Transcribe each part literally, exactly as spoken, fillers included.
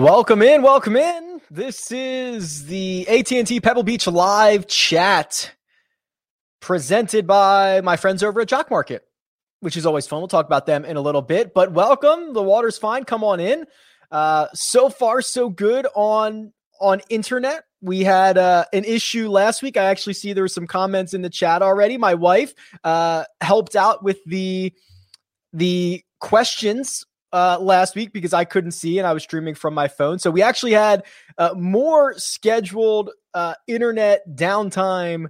Welcome in, welcome in. This is the A T and T Pebble Beach live chat presented by my friends over at Jock Market, which is always fun. We'll talk about them in a little bit, but welcome. The water's fine. Come on in. Uh, so far, so good on, on internet. We had uh, an issue last week. I actually see there were some comments in the chat already. My wife uh, helped out with the, the questions Uh, last week because I couldn't see and I was streaming from my phone. So we actually had uh, more scheduled uh, internet downtime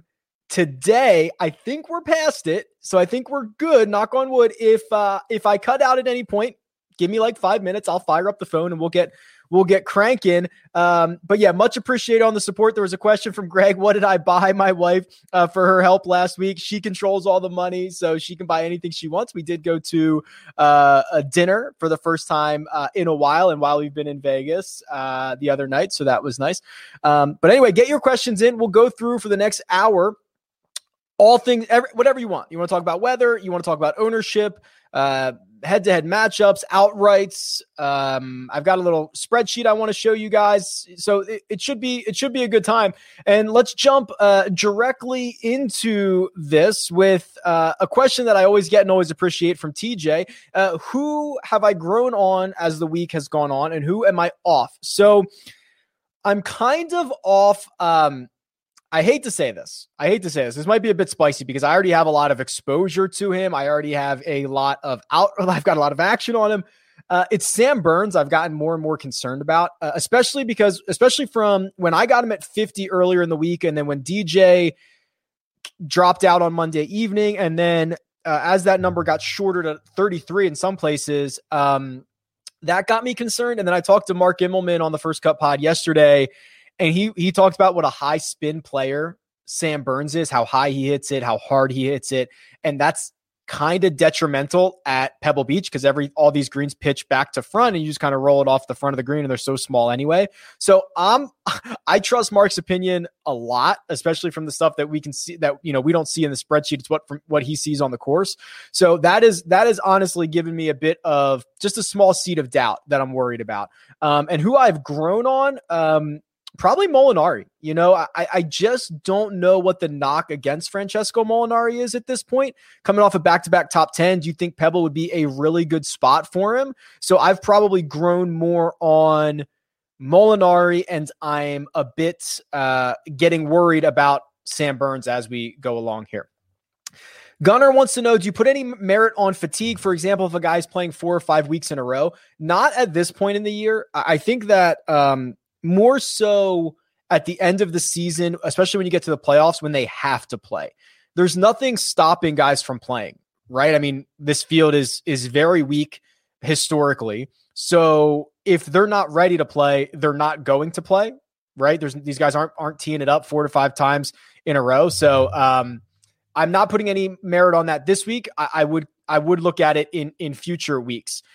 today. I think we're past it. So I think we're good. Knock on wood. If uh, if I cut out at any point, give me like five minutes. I'll fire up the phone and we'll get we'll get cranking. Um, but yeah, much appreciated on the support. There was a question from Greg. What did I buy my wife uh, for her help last week? She controls all the money, so she can buy anything she wants. We did go to uh, a dinner for the first time uh, in a while, and while we've been in Vegas uh, the other night, so that was nice. Um, but anyway, get your questions in. We'll go through for the next hour all things, every, whatever you want. You want to talk about weather, you want to talk about ownership, uh, head-to-head matchups, outrights. Um, I've got a little spreadsheet I want to show you guys. So it, it should be, it should be a good time. And let's jump uh, directly into this with uh, a question that I always get and always appreciate from T J. Uh, who have I grown on as the week has gone on, and who am I off? So I'm kind of off. Um, I hate to say this. I hate to say this. This might be a bit spicy because I already have a lot of exposure to him. I already have a lot of out. I've got a lot of action on him. Uh, it's Sam Burns. I've gotten more and more concerned about, uh, especially because, especially from when I got him at fifty earlier in the week, and then when D J dropped out on Monday evening, and then uh, as that number got shorter to thirty-three in some places, um, that got me concerned. And then I talked to Mark Immelman on the First Cut pod yesterday. And he he talked about what a high spin player Sam Burns is, how high he hits it, how hard he hits it. And that's kind of detrimental at Pebble Beach because every all these greens pitch back to front and you just kind of roll it off the front of the green and they're so small anyway. So um, I trust Mark's opinion a lot, especially from the stuff that we can see that, you know, we don't see in the spreadsheet. It's what from what he sees on the course. So that is that is honestly given me a bit of just a small seed of doubt that I'm worried about. Um, and who I've grown on, um, probably Molinari. You know, I, I just don't know what the knock against Francesco Molinari is at this point. Coming off a back-to-back top ten, do you think Pebble would be a really good spot for him? So I've probably grown more on Molinari, and I'm a bit uh, getting worried about Sam Burns as we go along here. Gunnar wants to know, do you put any merit on fatigue? For example, if a guy's playing four or five weeks in a row? Not at this point in the year. I think that um, more so at the end of the season, especially when you get to the playoffs, when they have to play. There's nothing stopping guys from playing, right? I mean, this field is is very weak historically. So if they're not ready to play, they're not going to play, right? There's these guys aren't aren't teeing it up four to five times in a row. So um, I'm not putting any merit on that this week. I, I would I would look at it in in future weeks.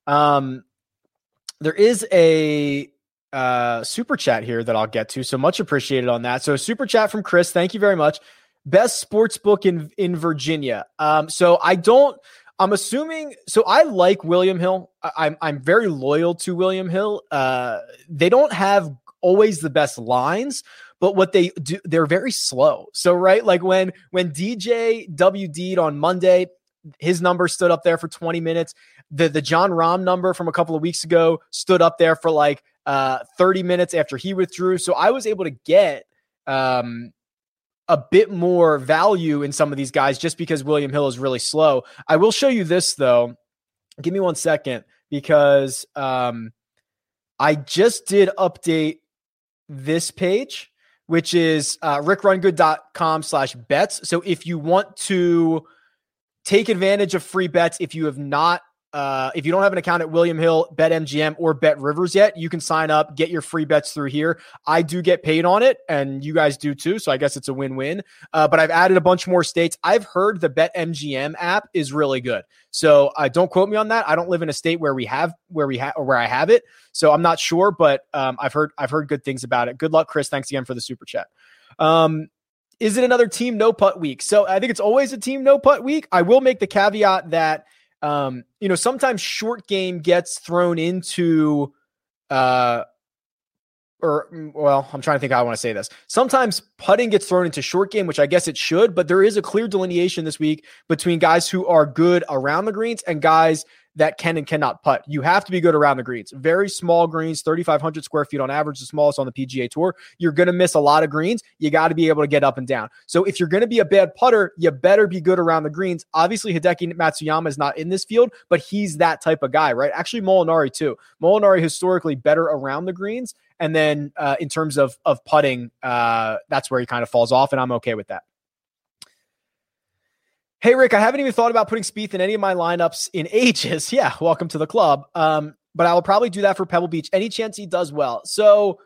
Um, there is a Uh, super chat here that I'll get to. So much appreciated on that. So super chat from Chris. Thank you very much. Best sports book in, in Virginia. Um, so I don't, I'm assuming, so I like William Hill. I, I'm, I'm very loyal to William Hill. Uh, they don't have always the best lines, but what they do, they're very slow. So, right. Like when, when D J W D'd on Monday, his number stood up there for twenty minutes. The, the John Rahm number from a couple of weeks ago stood up there for like, Uh, thirty minutes after he withdrew. So I was able to get um, a bit more value in some of these guys just because William Hill is really slow. I will show you this though. Give me one second because um, I just did update this page, which is uh, rickrungood.com slash bets. So if you want to take advantage of free bets, if you have not Uh, if you don't have an account at William Hill, BetMGM, or BetRivers yet, you can sign up, get your free bets through here. I do get paid on it, and you guys do too, so I guess it's a win-win. Uh, but I've added a bunch more states. I've heard the BetMGM app is really good, so uh, don't quote me on that. I don't live in a state where we have where we have or where I have it, so I'm not sure. But um, I've heard I've heard good things about it. Good luck, Chris. Thanks again for the super chat. Um, is it another team no putt week? So I think it's always a team no putt week. I will make the caveat that. Um, you know, sometimes short game gets thrown into, uh, or well, I'm trying to think how I want to say this. Sometimes putting gets thrown into short game, which I guess it should, but there is a clear delineation this week between guys who are good around the greens and guys that can and cannot putt. You have to be good around the greens. Very small greens, thirty-five hundred square feet on average, the smallest on the P G A Tour. You're going to miss a lot of greens. You got to be able to get up and down. So if you're going to be a bad putter, you better be good around the greens. Obviously, Hideki Matsuyama is not in this field, but he's that type of guy, right? Actually, Molinari too. Molinari historically better around the greens. And then uh, in terms of, of putting, uh, that's where he kind of falls off, and I'm okay with that. Hey, Rick, I haven't even thought about putting Spieth in any of my lineups in ages. Yeah, welcome to the club. Um, but I will probably do that for Pebble Beach. Any chance he does well? So,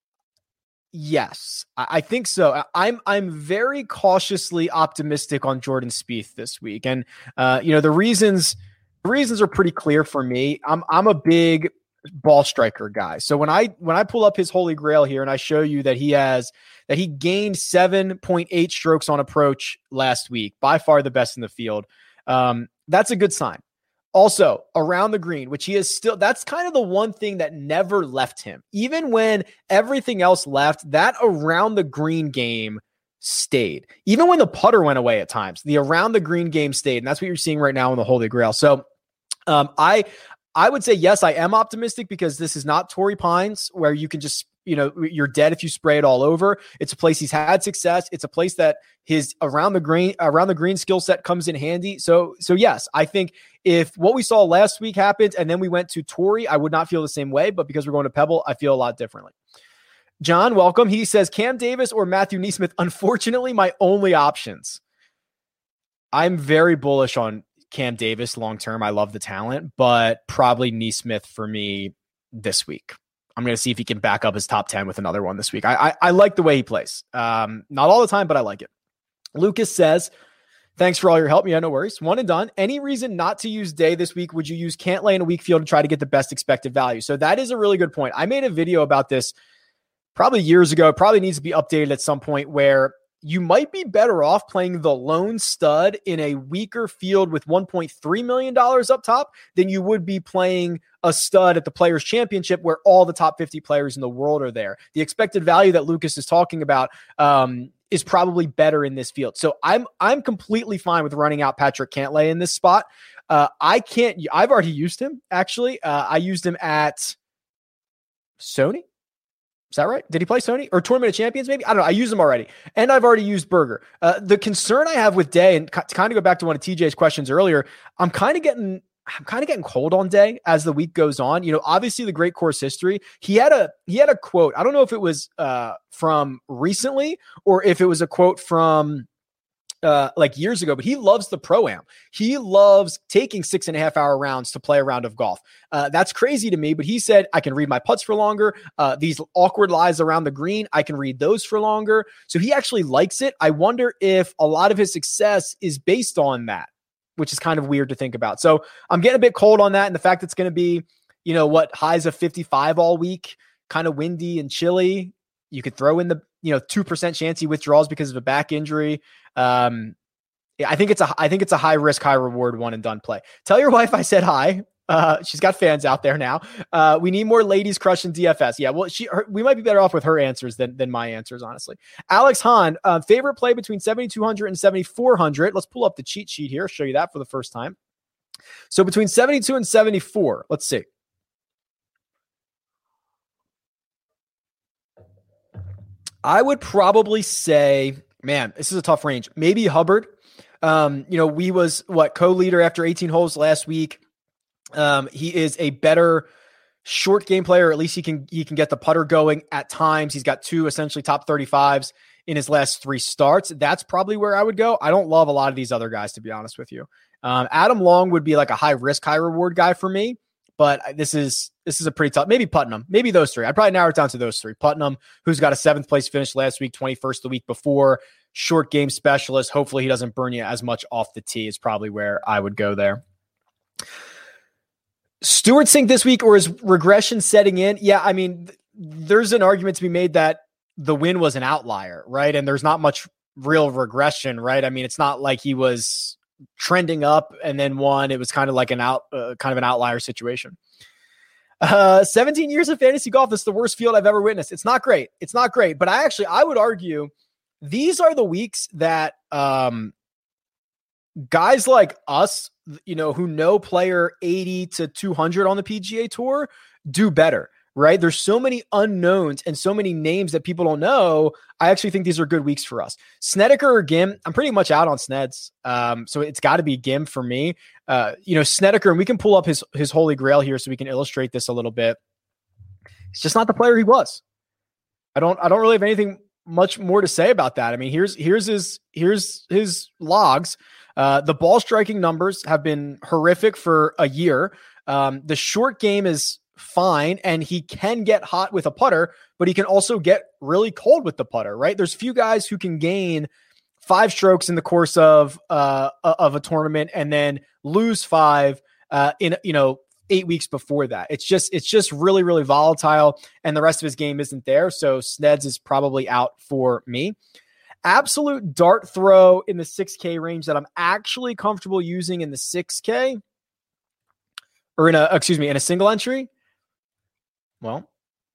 yes, I, I think so. I'm I'm very cautiously optimistic on Jordan Spieth this week, and uh, you know the reasons the reasons are pretty clear for me. I'm I'm a big ball striker guy. So when I when I pull up his holy grail here and I show you that he has that he gained seven point eight strokes on approach last week, by far the best in the field. Um, that's a good sign. Also, around the green, which he is still, that's kind of the one thing that never left him. Even when everything else left, that around the green game stayed. Even when the putter went away at times, the around the green game stayed. And that's what you're seeing right now in the holy grail. So um, I, I would say, yes, I am optimistic because this is not Torrey Pines where you can just, you know, you're dead if you spray it all over. It's a place he's had success. It's a place that his around the green, around the green skill set comes in handy. So, so yes, I think if what we saw last week happened and then we went to Torrey, I would not feel the same way, but because we're going to Pebble, I feel a lot differently. John, welcome. He says, Cam Davis or Matthew NeSmith, unfortunately, my only options. I'm very bullish on Cam Davis long-term. I love the talent, but probably NeSmith for me this week. I'm going to see if he can back up his top ten with another one this week. I, I, I like the way he plays. Um, not all the time, but I like it. Lucas says, thanks for all your help. Yeah, no worries. One and done. Any reason not to use Day this week? Would you use Cantlay in a weak field to try to get the best expected value? So that is a really good point. I made a video about this probably years ago. It probably needs to be updated at some point where you might be better off playing the lone stud in a weaker field with one point three million dollars up top than you would be playing a stud at the Players Championship where all the top fifty players in the world are there. The expected value that Lucas is talking about um, is probably better in this field. So I'm I'm completely fine with running out Patrick Cantlay in this spot. Uh, I can't. I've already used him, actually. Uh, I used him at Sony. Is that right? Did he play Sony or Tournament of Champions? Maybe. I don't know. I used him already. And I've already used Berger. Uh, the concern I have with Day, and to kind of go back to one of T J's questions earlier, I'm kind of getting, I'm kind of getting cold on Day as the week goes on. You know, obviously the great course history. He had a, he had a quote. I don't know if it was uh, from recently or if it was a quote from Uh, like years ago, but he loves the Pro-Am. He loves taking six and a half hour rounds to play a round of golf. Uh, that's crazy to me, but he said, I can read my putts for longer. Uh, these awkward lies around the green, I can read those for longer. So he actually likes it. I wonder if a lot of his success is based on that, which is kind of weird to think about. So I'm getting a bit cold on that. And the fact that it's going to be, you know, what, highs of fifty-five all week, kind of windy and chilly. You could throw in the, you know, two percent chance he withdraws because of a back injury. Um, yeah, I think it's a, I think it's a high risk, high reward one and done play. Tell your wife I said hi. Uh, she's got fans out there now. Uh, we need more ladies crushing D F S. Yeah. Well, she, her, we might be better off with her answers than, than my answers, honestly. Alex Hahn, uh, favorite play between seventy-two hundred and seventy-four hundred. Let's pull up the cheat sheet here. Show you that for the first time. So between seventy-two and seventy-four, let's see. I would probably say, man, this is a tough range. Maybe Hubbard. Um, you know, we was what co-leader after eighteen holes last week. Um, he is a better short game player. At least he can, he can get the putter going at times. He's got two essentially top thirty-fives in his last three starts. That's probably where I would go. I don't love a lot of these other guys, to be honest with you. Um, Adam Long would be like a high risk, high reward guy for me. But this is this is a pretty tough. Maybe Putnam. Maybe those three. I'd probably narrow it down to those three. Putnam, who's got a seventh place finish last week, twenty-first the week before. Short game specialist. Hopefully he doesn't burn you as much off the tee is probably where I would go there. Stewart Cink this week, or is regression setting in? Yeah, I mean, th- there's an argument to be made that the win was an outlier, right? And there's not much real regression, right? I mean, it's not like he was trending up and then won. It was kind of like an out, uh, kind of an outlier situation. Uh, seventeen years of fantasy golf. This is the worst field I've ever witnessed. It's not great. It's not great. But I actually, I would argue these are the weeks that um, guys like us, you know, who know player eighty to two hundred on the P G A Tour do better, right? There's so many unknowns and so many names that people don't know. I actually think these are good weeks for us. Snedeker or Gim, I'm pretty much out on Sneds. Um, so it's got to be Gim for me. Uh, you know, Snedeker, and we can pull up his, his holy grail here so we can illustrate this a little bit. It's just not the player he was. I don't, I don't really have anything much more to say about that. I mean, here's, here's his, here's his logs. Uh, the ball striking numbers have been horrific for a year. Um, the short game is fine, and he can get hot with a putter, but he can also get really cold with the putter, right? There's few guys who can gain five strokes in the course of uh, of a tournament and then lose five uh, in, you know, eight weeks before that. It's just, it's just really, really volatile, and the rest of his game isn't there. So Sneds is probably out for me. Absolute dart throw in the six K range that I'm actually comfortable using in the six K or in a, excuse me, in a single entry. Well,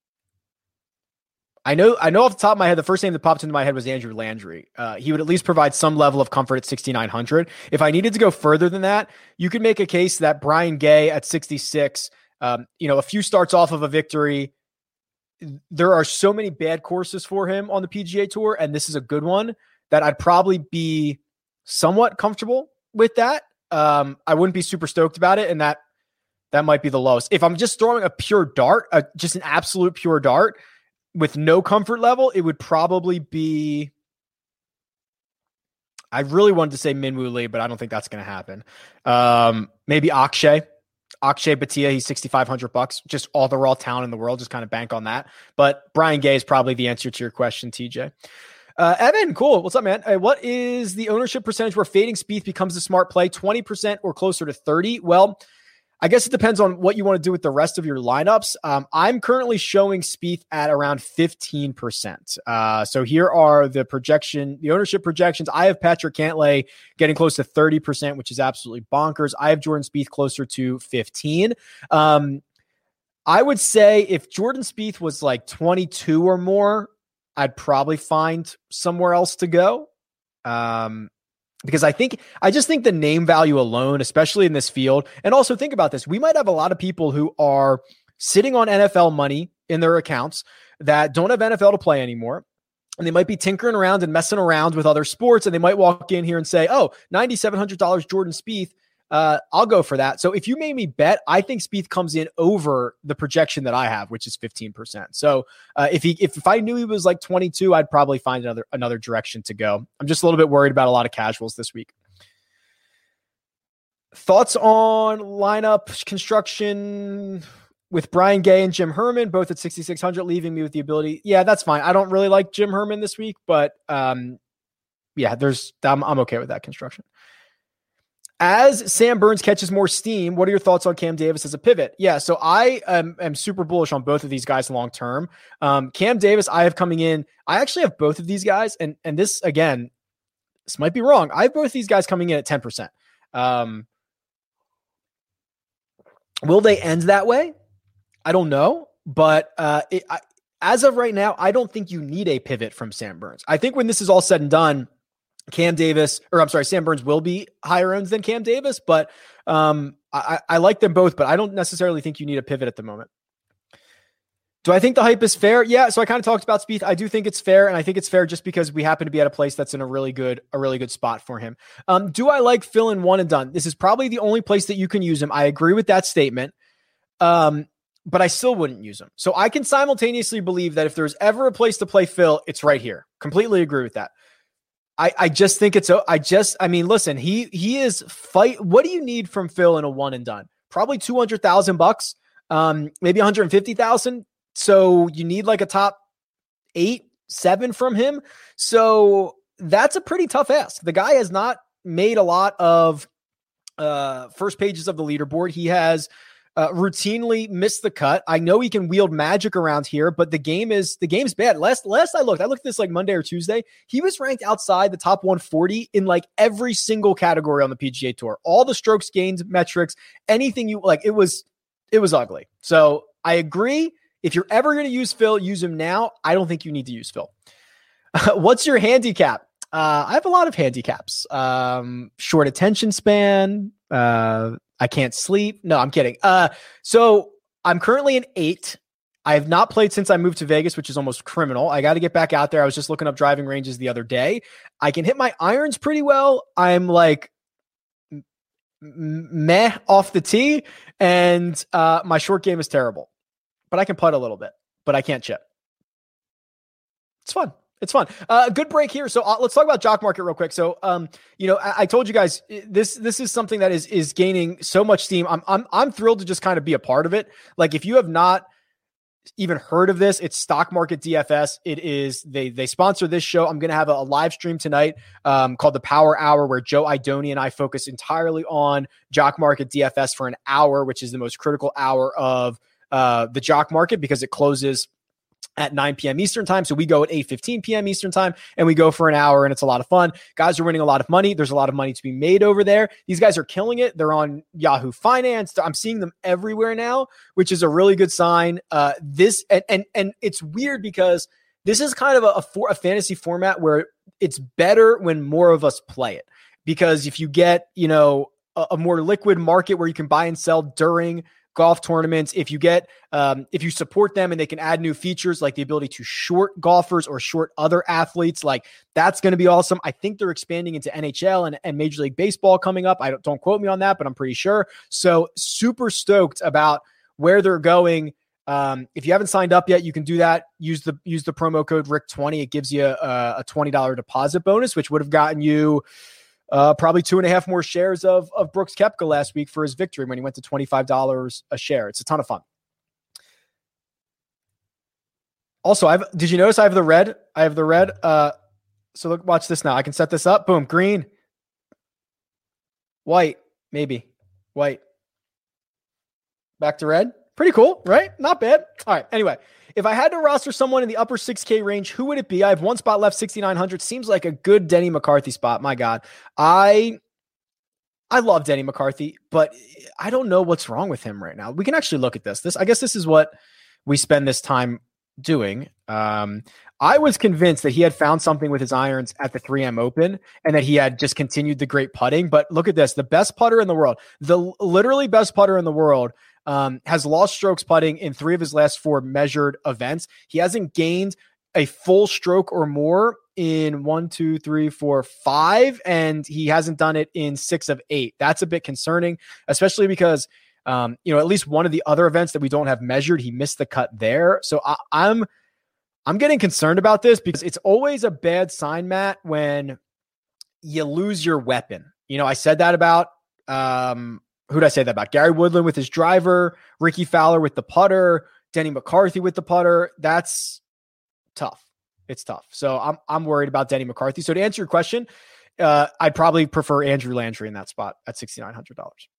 I know, I know off the top of my head, the first name that popped into my head was Andrew Landry. Uh, he would at least provide some level of comfort at sixty-nine hundred. If I needed to go further than that, you could make a case that Brian Gay at sixty-six, um, you know, a few starts off of a victory. There are so many bad courses for him on the P G A Tour, and this is a good one that I'd probably be somewhat comfortable with that. Um, I wouldn't be super stoked about it, and that that might be the lowest. If I'm just throwing a pure dart, a, just an absolute pure dart with no comfort level, it would probably be, I really wanted to say Minwoo Lee, but I don't think that's going to happen. Um, maybe Akshay. Akshay Bhatia, he's sixty-five hundred bucks. Just all the raw talent in the world. Just kind of bank on that. But Brian Gay is probably the answer to your question, T J. Uh, Evan, cool. What's up, man? Uh, what is the ownership percentage where fading Spieth becomes a smart play? twenty percent or closer to thirty? Well, I guess it depends on what you want to do with the rest of your lineups. Um, I'm currently showing Spieth at around fifteen percent. Uh, so here are the projection, the ownership projections. I have Patrick Cantlay getting close to thirty percent, which is absolutely bonkers. I have Jordan Spieth closer to fifteen. Um, I would say if Jordan Spieth was like twenty-two or more, I'd probably find somewhere else to go. Um, Because I think, I just think the name value alone, especially in this field, and also think about this, we might have a lot of people who are sitting on N F L money in their accounts that don't have N F L to play anymore. And they might be tinkering around and messing around with other sports. And they might walk in here and say, oh, nine thousand seven hundred dollars Jordan Spieth. Uh, I'll go for that. So if you made me bet, I think Spieth comes in over the projection that I have, which is fifteen percent. So uh, if he, if, if I knew he was like twenty-two, I'd probably find another, another direction to go. I'm just a little bit worried about a lot of casuals this week. Thoughts on lineup construction with Brian Gay and Jim Herman, both at sixty-six hundred, leaving me with the ability. Yeah, that's fine. I don't really like Jim Herman this week, but um, yeah, there's, I'm, I'm okay with that construction. As Sam Burns catches more steam, what are your thoughts on Cam Davis as a pivot? Yeah, so I am, am super bullish on both of these guys long term. Um, Cam Davis, I have coming in. I actually have both of these guys, and and this again, this might be wrong. I have both of these guys coming in at ten percent. Um, will they end that way? I don't know, but uh, it, I, as of right now, I don't think you need a pivot from Sam Burns. I think when this is all said and done, Cam Davis, or I'm sorry, Sam Burns will be higher owned than Cam Davis, but um, I, I like them both, but I don't necessarily think you need a pivot at the moment. Do I think the hype is fair? Yeah. So I kind of talked about Spieth. I do think it's fair. And I think it's fair just because we happen to be at a place that's in a really good, a really good spot for him. Um, do I like Phil in one and done? This is probably the only place that you can use him. I agree with that statement. Um, but I still wouldn't use him. So I can simultaneously believe that if there's ever a place to play Phil, it's right here. Completely agree with that. I, I just think it's, I just, I mean, listen, he, he is fight. What do you need from Phil in a one and done? Probably two hundred thousand bucks, um, maybe one hundred fifty thousand. So you need like a top eight, seven from him. So that's a pretty tough ask. The guy has not made a lot of uh, first pages of the leaderboard. He has Uh, routinely missed the cut. I know he can wield magic around here, but the game is the game's bad. Last last I looked, I looked at this like Monday or Tuesday. He was ranked outside the top one forty in like every single category on the P G A Tour. All the strokes gained metrics, anything you like. It was it was ugly. So I agree. If you're ever going to use Phil, use him now. I don't think you need to use Phil. What's your handicap? Uh, I have a lot of handicaps. Um, short attention span. Uh, I can't sleep. No, I'm kidding. Uh, so I'm currently an eight. I have not played since I moved to Vegas, which is almost criminal. I got to get back out there. I was just looking up driving ranges the other day. I can hit my irons pretty well. I'm like m- meh off the tee, and uh, my short game is terrible. But I can putt a little bit, but I can't chip. It's fun. It's fun. Uh, good break here. So uh, let's talk about Jock Market real quick. So, um, you know, I, I told you guys this. This is something that is is gaining so much steam. I'm I'm I'm thrilled to just kind of be a part of it. Like, if you have not even heard of this, it's Stock Market D F S. It is they they sponsor this show. I'm going to have a, a live stream tonight um, called the Power Hour, where Joe Idoni and I focus entirely on Jock Market D F S for an hour, which is the most critical hour of uh, the Jock Market because it closes at nine p.m. Eastern time. So we go at eight fifteen p.m. Eastern time, and we go for an hour, and it's a lot of fun. Guys are winning a lot of money. There's a lot of money to be made over there. These guys are killing it. They're on Yahoo Finance. I'm seeing them everywhere now, which is a really good sign. Uh, this and and and it's weird because this is kind of a, a, for, a fantasy format where it's better when more of us play it. Because if you get, you know, a, a more liquid market where you can buy and sell during golf tournaments, if you get, um, if you support them and they can add new features like the ability to short golfers or short other athletes, like that's going to be awesome. I think they're expanding into N H L and, and Major League Baseball coming up. I don't, don't quote me on that, but I'm pretty sure. So super stoked about where they're going. Um, if you haven't signed up yet, you can do that. Use the, use the promo code Rick twenty. It gives you a, a twenty dollars deposit bonus, which would have gotten you Uh, probably two and a half more shares of, of Brooks Koepka last week for his victory when he went to twenty-five dollars a share. It's a ton of fun. Also, I've, did you notice I have the red? I have the red. Uh, so look, watch this now. I can set this up. Boom. Green, white, maybe white, back to red. Pretty cool, right? Not bad. All right. Anyway, if I had to roster someone in the upper six K range, who would it be? I have one spot left, sixty-nine hundred. Seems like a good Denny McCarthy spot. My God. I I love Denny McCarthy, but I don't know what's wrong with him right now. We can actually look at this. This I guess this is what we spend this time doing. Um, I was convinced that he had found something with his irons at the three M Open and that he had just continued the great putting. But look at this. The best putter in the world, the literally best putter in the world, Um, has lost strokes putting in three of his last four measured events. He hasn't gained a full stroke or more in one, two, three, four, five, and he hasn't done it in six of eight. That's a bit concerning, especially because, um, you know, at least one of the other events that we don't have measured, he missed the cut there. So I, I'm, I'm getting concerned about this because it's always a bad sign, Matt, when you lose your weapon. You know, I said that about, um, who did I say that about? Gary Woodland with his driver, Ricky Fowler with the putter, Denny McCarthy with the putter. That's tough. It's tough. So I'm I'm worried about Denny McCarthy. So to answer your question, uh, I'd probably prefer Andrew Landry in that spot at sixty-nine hundred dollars.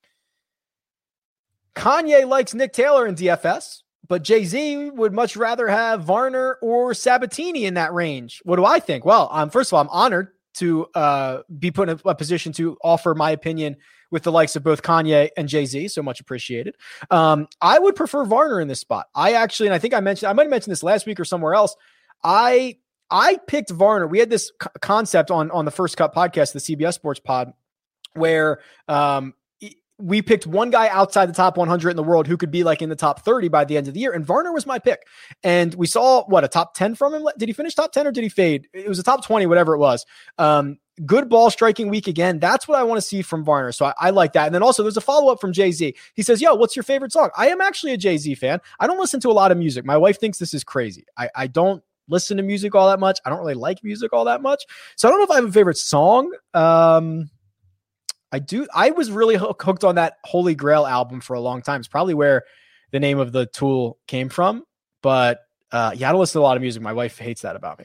Kanye likes Nick Taylor in D F S, but Jay-Z would much rather have Varner or Sabatini in that range. What do I think? Well, um, first of all, I'm honored to uh, be put in a, a position to offer my opinion with the likes of both Kanye and Jay-Z. So much appreciated. Um, I would prefer Varner in this spot. I actually, and I think I mentioned, I might have mentioned this last week or somewhere else. I, I picked Varner. We had this c- concept on, on the First Cut podcast, the C B S Sports pod, where um, we picked one guy outside the top one hundred in the world who could be like in the top thirty by the end of the year. And Varner was my pick. And we saw what, a top ten from him. Did he finish top ten or did he fade? It was a top twenty, whatever it was. Um, good ball striking week again. That's what I want to see from Varner. So I, I like that. And then also there's a follow-up from Jay-Z. He says, yo, what's your favorite song? I am actually a Jay-Z fan. I don't listen to a lot of music. My wife thinks this is crazy. I, I don't listen to music all that much. I don't really like music all that much. So I don't know if I have a favorite song. Um, I do. I was really hooked on that Holy Grail album for a long time. It's probably where the name of the Tool came from. But uh, yeah, I don't listen to a lot of music. My wife hates that about me.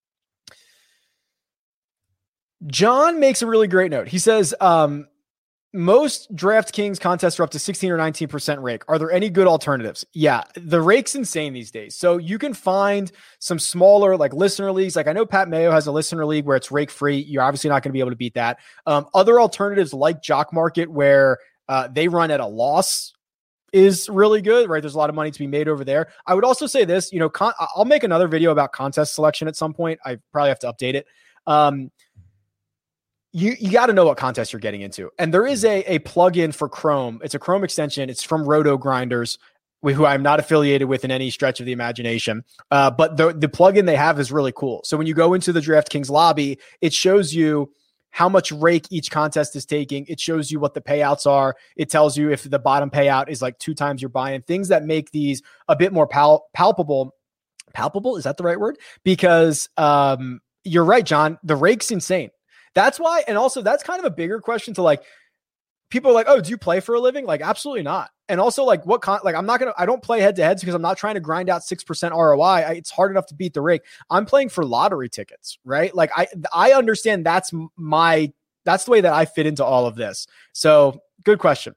John makes a really great note. He says, um, most DraftKings contests are up to sixteen or nineteen percent rake. Are there any good alternatives? Yeah, the rake's insane these days. So you can find some smaller like listener leagues. Like I know Pat Mayo has a listener league where it's rake free. You're obviously not going to be able to beat that. Um, other alternatives like Jock Market where uh, they run at a loss is really good, right? There's a lot of money to be made over there. I would also say this, you know, con- I'll make another video about contest selection at some point. I probably have to update it. Um, you you got to know what contest you're getting into. And there is a, a plugin for Chrome. It's a Chrome extension. It's from Roto Grinders, who I'm not affiliated with in any stretch of the imagination. Uh, but the, the plugin they have is really cool. So when you go into the DraftKings lobby, it shows you how much rake each contest is taking. It shows you what the payouts are. It tells you if the bottom payout is like two times your buy-in, things that make these a bit more pal- palpable. Palpable? Is that the right word? Because um, you're right, John. The rake's insane. That's why. And also that's kind of a bigger question to like, people are like, oh, do you play for a living? Like, absolutely not. And also like what, con- like, I'm not going to, I don't play head to heads because I'm not trying to grind out six percent R O I. I, it's hard enough to beat the rake. I'm playing for lottery tickets, right? Like I, I understand that's my, that's the way that I fit into all of this. So good question.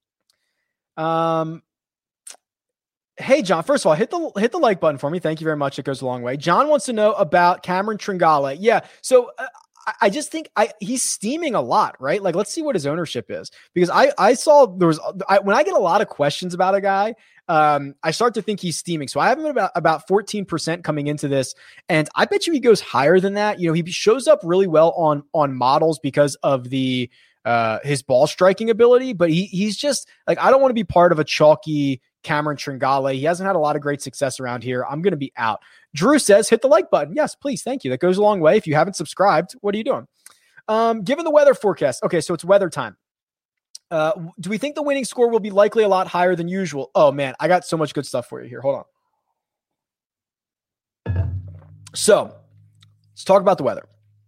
Um, Hey, John, first of all, hit the, hit the like button for me. Thank you very much. It goes a long way. John wants to know about Cameron Tringale. Yeah. So uh, I just think I he's steaming a lot, right? Like, let's see what his ownership is, because I I saw there was I, when I get a lot of questions about a guy, um, I start to think he's steaming. So I have him about about fourteen percent coming into this, and I bet you he goes higher than that. You know, he shows up really well on on models because of the uh his ball striking ability, but he he's just like, I don't want to be part of a chalky Cameron Tringale. He hasn't had a lot of great success around here. I'm going to be out. Drew says, hit the like button. Yes, please. Thank you. That goes a long way. If you haven't subscribed, what are you doing? Um, given the weather forecast. Okay, so it's weather time. Uh, do we think the winning score will be likely a lot higher than usual? Oh, man, I got so much good stuff for you here. Hold on. So let's talk about the weather.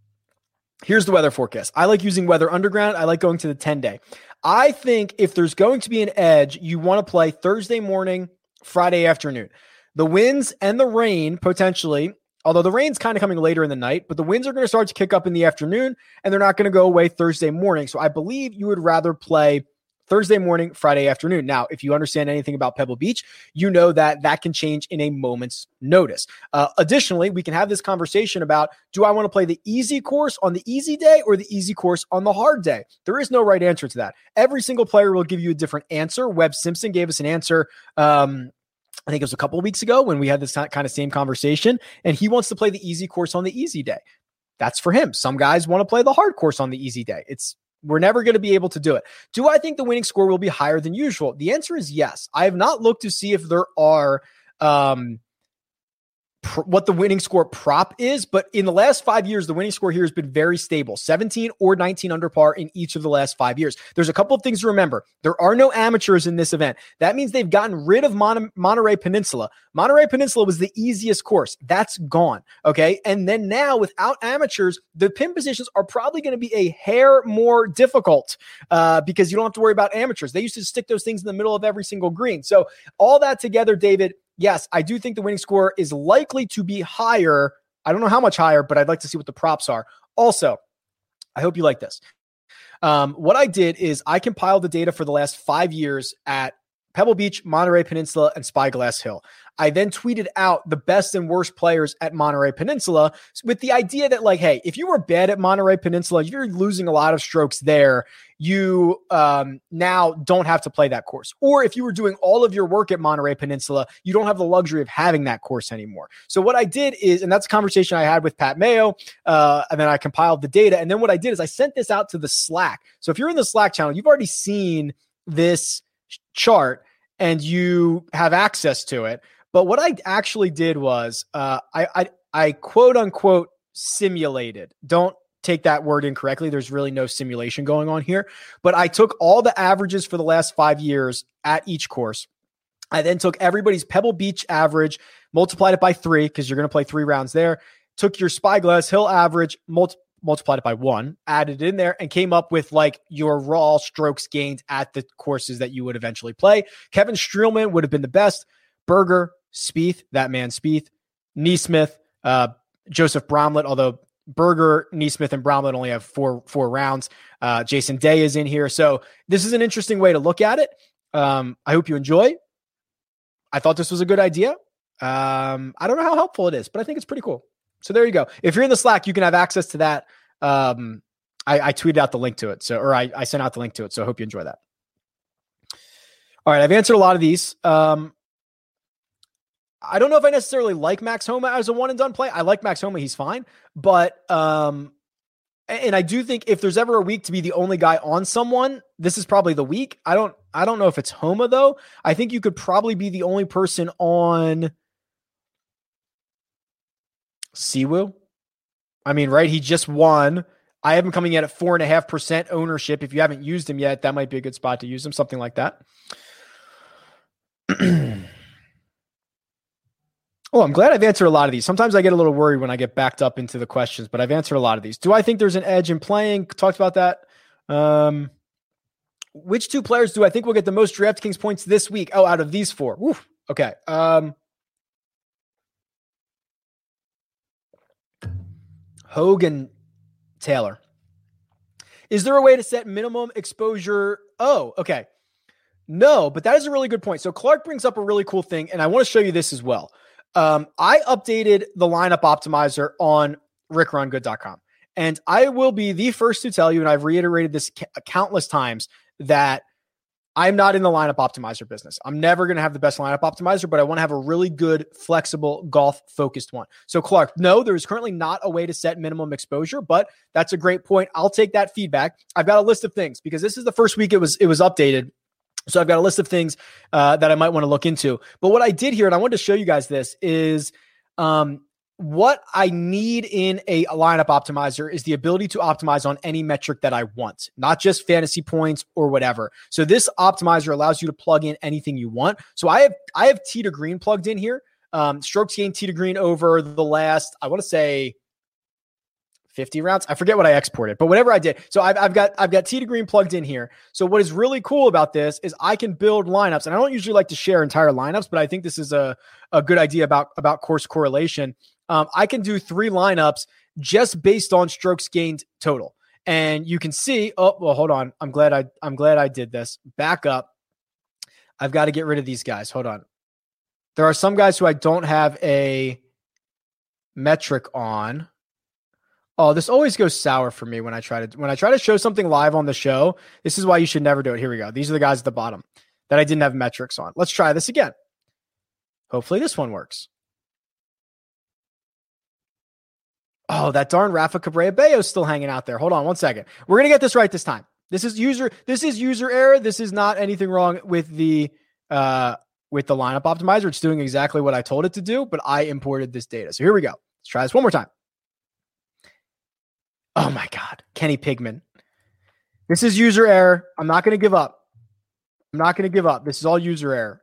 Here's the weather forecast. I like using Weather Underground. I like going to the ten-day. I think if there's going to be an edge, you want to play Thursday morning, Friday afternoon. The winds and the rain, potentially, although the rain's kind of coming later in the night, but the winds are going to start to kick up in the afternoon, and they're not going to go away Thursday morning. So I believe you would rather play Thursday morning, Friday afternoon. Now, if you understand anything about Pebble Beach, you know that that can change in a moment's notice. Uh, additionally, we can have this conversation about, do I want to play the easy course on the easy day or the easy course on the hard day? There is no right answer to that. Every single player will give you a different answer. Webb Simpson gave us an answer. Um, I think it was a couple of weeks ago when we had this kind of same conversation, and he wants to play the easy course on the easy day. That's for him. Some guys want to play the hard course on the easy day. It's We're never going to be able to do it. Do I think the winning score will be higher than usual? The answer is yes. I have not looked to see if there are um, pr- what the winning score prop is, but in the last five years, the winning score here has been very stable, seventeen or nineteen under par in each of the last five years. There's a couple of things to remember. There are no amateurs in this event. That means they've gotten rid of Mon- Monterey Peninsula. Monterey Peninsula was the easiest course. That's gone. Okay. And then now without amateurs, the pin positions are probably going to be a hair more difficult uh, because you don't have to worry about amateurs. They used to stick those things in the middle of every single green. So all that together, David, yes, I do think the winning score is likely to be higher. I don't know how much higher, but I'd like to see what the props are. Also, I hope you like this. Um, what I did is I compiled the data for the last five years at Pebble Beach, Monterey Peninsula, and Spyglass Hill. I then tweeted out the best and worst players at Monterey Peninsula with the idea that, like, hey, if you were bad at Monterey Peninsula, if you're losing a lot of strokes there, you um, now don't have to play that course. Or if you were doing all of your work at Monterey Peninsula, you don't have the luxury of having that course anymore. So what I did is, and that's a conversation I had with Pat Mayo, uh, and then I compiled the data. And then what I did is I sent this out to the Slack. So if you're in the Slack channel, you've already seen this chart and you have access to it. But what I actually did was uh, I, I, I quote unquote simulated. Don't take that word incorrectly. There's really no simulation going on here. But I took all the averages for the last five years at each course. I then took everybody's Pebble Beach average, multiplied it by three because you're going to play three rounds there. Took your Spyglass Hill average, multi- multiplied it by one, added it in there, and came up with like your raw strokes gained at the courses that you would eventually play. Kevin Streelman would have been the best. Berger, Spieth, that man Spieth, Neesmith, uh, Joseph Bromlett, although Berger, Neesmith, and Bromlett only have four four rounds. Uh, Jason Day is in here. So this is an interesting way to look at it. Um, I hope you enjoy. I thought this was a good idea. Um, I don't know how helpful it is, but I think it's pretty cool. So there you go. If you're in the Slack, you can have access to that. Um, I, I tweeted out the link to it. So, or I, I sent out the link to it. So I hope you enjoy that. All right, I've answered a lot of these. Um, I don't know if I necessarily like Max Homa as a one and done play. I like Max Homa. He's fine. But, um, and I do think if there's ever a week to be the only guy on someone, this is probably the week. I don't, I don't know if it's Homa though. I think you could probably be the only person on Siwoo. I mean, right. He just won. I have him coming in at four and a half percent ownership. If you haven't used him yet, that might be a good spot to use him. Something like that. Oh, I'm glad I've answered a lot of these. Sometimes I get a little worried when I get backed up into the questions, but I've answered a lot of these. Do I think there's an edge in playing? Talked about that. Um, which two players do I think will get the most DraftKings points this week? Oh, out of these four. Woo. Okay. Um, Hogan Taylor. Is there a way to set minimum exposure? Oh, okay. No, but that is a really good point. So Clark brings up a really cool thing, and I want to show you this as well. Um, I updated the lineup optimizer on rick run good dot com, and I will be the first to tell you, and I've reiterated this c- countless times, that I'm not in the lineup optimizer business. I'm never going to have the best lineup optimizer, but I want to have a really good, flexible, golf-focused one. So Clark, no, there's currently not a way to set minimum exposure, but that's a great point. I'll take that feedback. I've got a list of things because this is the first week it was it was updated. So I've got a list of things uh, that I might want to look into. But what I did here, and I wanted to show you guys this, is um, what I need in a, a lineup optimizer is the ability to optimize on any metric that I want, not just fantasy points or whatever. So this optimizer allows you to plug in anything you want. So I have I have tee to green plugged in here. Um, strokes gained tee to green over the last, I want to say, fifty rounds. I forget what I exported, but whatever I did. So I've, I've got, I've got tee to green plugged in here. So what is really cool about this is I can build lineups, and I don't usually like to share entire lineups, but I think this is a, a good idea about, about course correlation. Um, I can do three lineups just based on strokes gained total. And you can see, oh, well, hold on. I'm glad I, I'm glad I did this. Back up. I've got to get rid of these guys. Hold on. There are some guys who I don't have a metric on. Oh, this always goes sour for me when I try to when I try to show something live on the show. This is why you should never do it. Here we go. These are the guys at the bottom that I didn't have metrics on. Let's try this again. Hopefully this one works. Oh, that darn Rafa Cabrera Bello is still hanging out there. Hold on one second. We're gonna get this right this time. This is user. This is user error. This is not anything wrong with the uh, with the lineup optimizer. It's doing exactly what I told it to do, but I imported this data. So here we go. Let's try this one more time. Oh my God, Kenny Pigman. This is user error. I'm not going to give up. I'm not going to give up. This is all user error.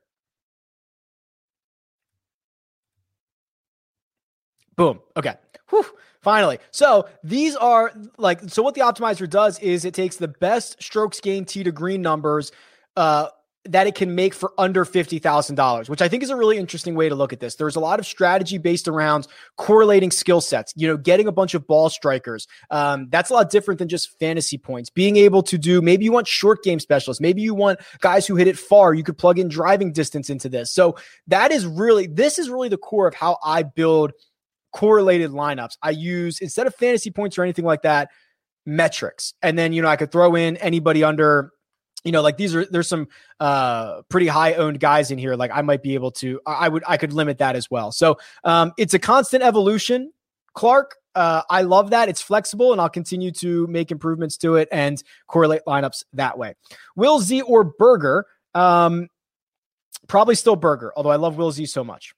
Boom. Okay. Whew. Finally. So these are like, so what the optimizer does is it takes the best strokes gained tee to green numbers, uh, that it can make for under fifty thousand dollars, which I think is a really interesting way to look at this. There's a lot of strategy based around correlating skill sets, you know, getting a bunch of ball strikers. Um, that's a lot different than just fantasy points. Being able to do, maybe you want short game specialists. Maybe you want guys who hit it far. You could plug in driving distance into this. So that is really, this is really the core of how I build correlated lineups. I use, instead of fantasy points or anything like that, metrics. And then, you know, I could throw in anybody under, you know, like these are, there's some uh, pretty high owned guys in here. Like I might be able to, I would, I could limit that as well. So um, it's a constant evolution, Clark. Uh, I love that. It's flexible and I'll continue to make improvements to it and correlate lineups that way. Will Z or Burger? Um, probably still Burger, although I love Will Z so much.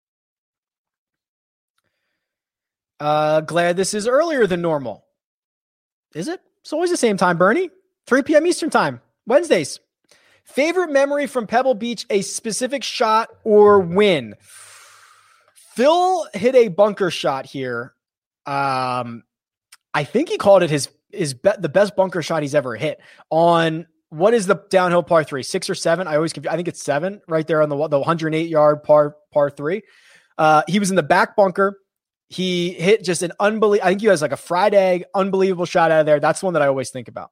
Uh, glad this is earlier than normal. Is it? It's always the same time, Bernie. three p.m. Eastern time. Wednesdays. Favorite memory from Pebble Beach, a specific shot or win? Phil hit a bunker shot here. Um, I think he called it his, his be- the best bunker shot he's ever hit on, what is the downhill par three, six or seven? I always, I think it's seven right there on the, the one hundred eight yard par, par three. Uh, he was in the back bunker. He hit just an unbelievable, I think he has like a fried egg, unbelievable shot out of there. That's the one that I always think about.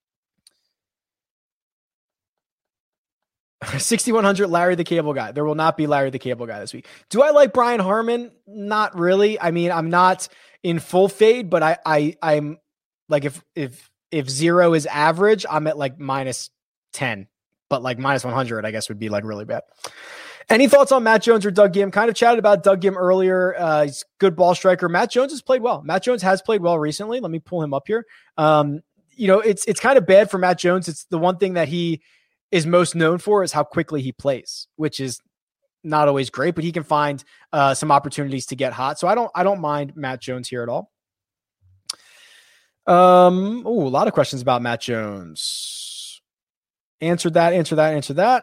sixty-one hundred Larry the Cable Guy. There will not be Larry the Cable Guy this week. Do I like Brian Harman? Not really. I mean, I'm not in full fade, but I, I, I'm like, if, if, if zero is average, I'm at like minus ten but like minus one hundred, I guess would be like really bad. Any thoughts on Matt Jones or Doug Gim? Kind of chatted about Doug Gim earlier. Uh, he's a good ball striker. Matt Jones has played well. Matt Jones has played well recently. Let me pull him up here. Um, you know, it's it's kind of bad for Matt Jones. It's the one thing that he is most known for is how quickly he plays, which is not always great, but he can find uh, some opportunities to get hot. So I don't I don't mind Matt Jones here at all. Um, oh, a lot of questions about Matt Jones. Answered that, answer that, answer that.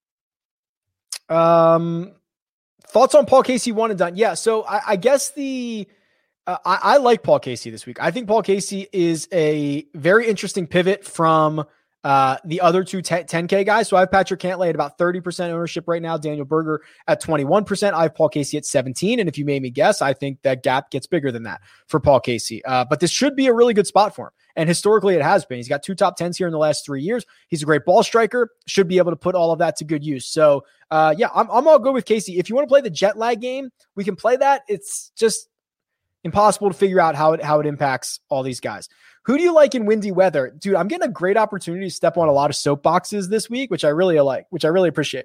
Um, thoughts on Paul Casey one and done? Yeah. So I, I guess the, uh, I, I like Paul Casey this week. I think Paul Casey is a very interesting pivot from uh, the other two ten K guys. So I have Patrick Cantlay at about thirty percent ownership right now. Daniel Berger at twenty-one percent. I have Paul Casey at seventeen. And if you made me guess, I think that gap gets bigger than that for Paul Casey. Uh, but this should be a really good spot for him. And historically it has been. He's got two top tens here in the last three years. He's a great ball striker, should be able to put all of that to good use. So uh, yeah, I'm, I'm all good with Casey. If you want to play the jet lag game, we can play that. It's just impossible to figure out how it, how it impacts all these guys. Who do you like in windy weather? Dude, I'm getting a great opportunity to step on a lot of soapboxes this week, which I really like, which I really appreciate.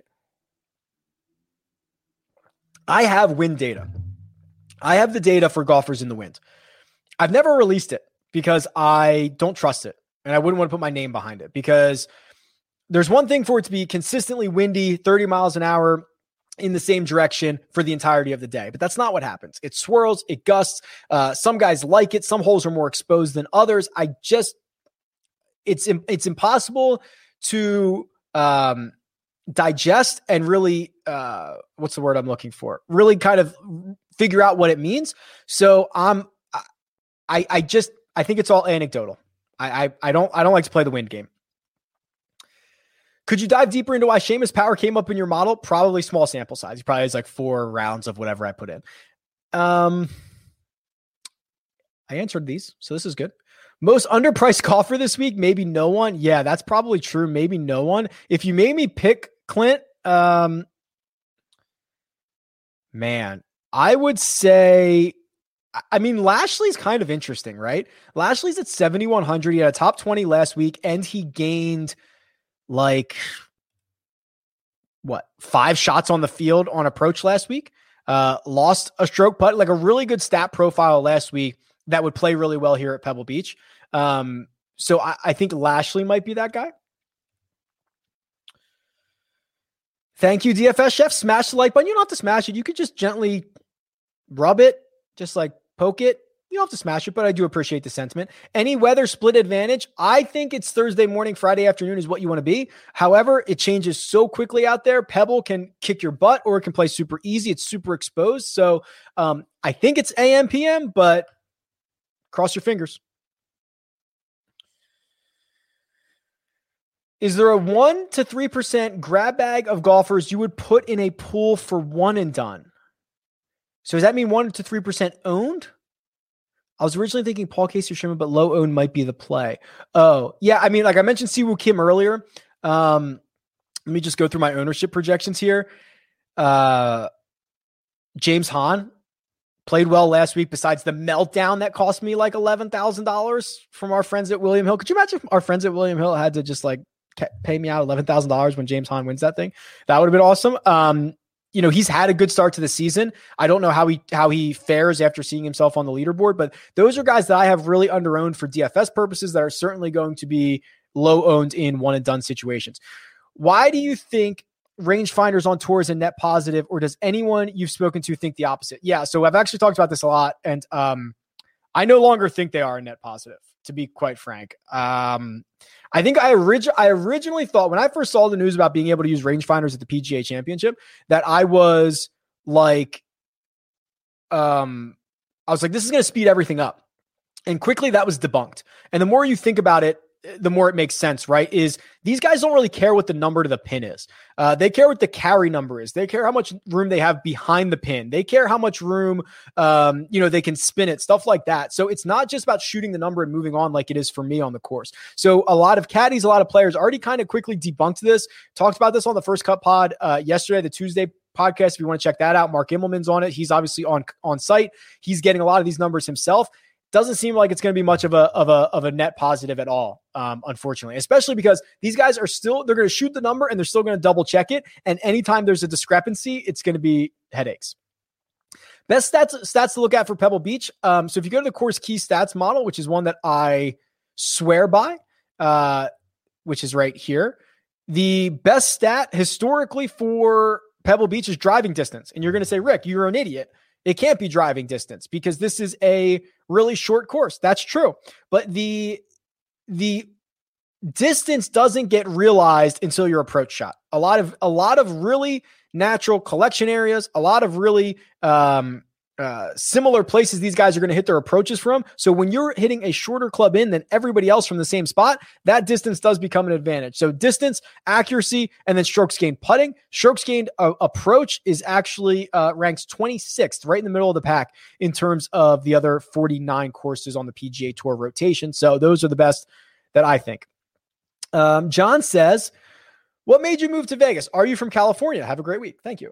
I have wind data. I have the data for golfers in the wind. I've never released it because I don't trust it. And I wouldn't want to put my name behind it because there's one thing for it to be consistently windy, thirty miles an hour in the same direction for the entirety of the day. But that's not what happens. It swirls, it gusts. Uh, some guys like it. Some holes are more exposed than others. I just, it's, it's impossible to um, digest and really, uh, what's the word I'm looking for? Really kind of figure out what it means. So I'm, I, I just, I think it's all anecdotal. I, I, I don't, I don't like to play the wind game. Could you dive deeper into why Seamus Power came up in your model? Probably small sample size. He probably has like four rounds of whatever I put in. Um, I answered these, so this is good. Most underpriced golfer this week? Maybe no one. Yeah, that's probably true. Maybe no one. If you made me pick Clint, um, man, I would say, I mean, Lashley's kind of interesting, right? Lashley's at seventy-one hundred. He had a top twenty last week, and he gained like what, five shots on the field on approach last week. Uh, lost a stroke putt, like a really good stat profile last week that would play really well here at Pebble Beach. Um, so I, I think Lashley might be that guy. Thank you, D F S Chef. Smash the like button. You don't have to smash it. You could just gently rub it, just like poke it. You don't have to smash it, but I do appreciate the sentiment. Any weather split advantage? I think it's Thursday morning, Friday afternoon is what you want to be. However, it changes so quickly out there. Pebble can kick your butt or it can play super easy. It's super exposed. So um, I think it's A M, P M, but cross your fingers. Is there a one to three percent grab bag of golfers you would put in a pool for one and done? So does that mean one to three percent owned? I was originally thinking Paul Casey or Sherman, but low owned might be the play. Oh, yeah. I mean, like I mentioned Siwoo Kim earlier. Um, let me just go through my ownership projections here. Uh, James Hahn played well last week besides the meltdown that cost me like eleven thousand dollars from our friends at William Hill. Could you imagine if our friends at William Hill had to just like pay me out eleven thousand dollars when James Hahn wins that thing? That would have been awesome. Um, You know, he's had a good start to the season. I don't know how he how he fares after seeing himself on the leaderboard, but those are guys that I have really under-owned for D F S purposes that are certainly going to be low-owned in one-and-done situations. Why do you think rangefinders on tour is a net positive, or does anyone you've spoken to think the opposite? Yeah, so I've actually talked about this a lot, and um, I no longer think they are a net positive, to be quite frank. Um, I think I, orig- I originally thought when I first saw the news about being able to use rangefinders at the P G A Championship that I was like, um, I was like, this is going to speed everything up. And quickly that was debunked. And the more you think about it, the more it makes sense, right? Is these guys don't really care what the number to the pin is. Uh, they care what the carry number is. They care how much room they have behind the pin. They care how much room, um, you know, they can spin it, stuff like that. So it's not just about shooting the number and moving on like it is for me on the course. So a lot of caddies, a lot of players already kind of quickly debunked this, talked about this on the First Cut pod uh, yesterday, the Tuesday podcast. If you want to check that out, Mark Immelman's on it. He's obviously on, on site. He's getting a lot of these numbers himself. Doesn't seem like it's going to be much of a, of a, of a net positive at all. um, unfortunately, especially because these guys are still, they're going to shoot the number and they're still going to double check it. And anytime there's a discrepancy, it's going to be headaches. Best stats stats to look at for Pebble Beach. Um, so if you go to the course key stats model, which is one that I swear by, uh, which is right here, the best stat historically for Pebble Beach is driving distance. And you're going to say, Rick, you're an idiot. It can't be driving distance because this is a really short course. That's true. But the, the distance doesn't get realized until your approach shot. A lot of, a lot of really natural collection areas, a lot of really um, uh, similar places these guys are going to hit their approaches from. So when you're hitting a shorter club in than everybody else from the same spot, that distance does become an advantage. So distance, accuracy, and then strokes gained putting. Strokes gained uh, approach is actually uh, ranks twenty-sixth, right in the middle of the pack in terms of the other forty-nine courses on the P G A Tour rotation. So those are the best that I think. Um, John says, what made you move to Vegas? Are you from California? Have a great week. Thank you.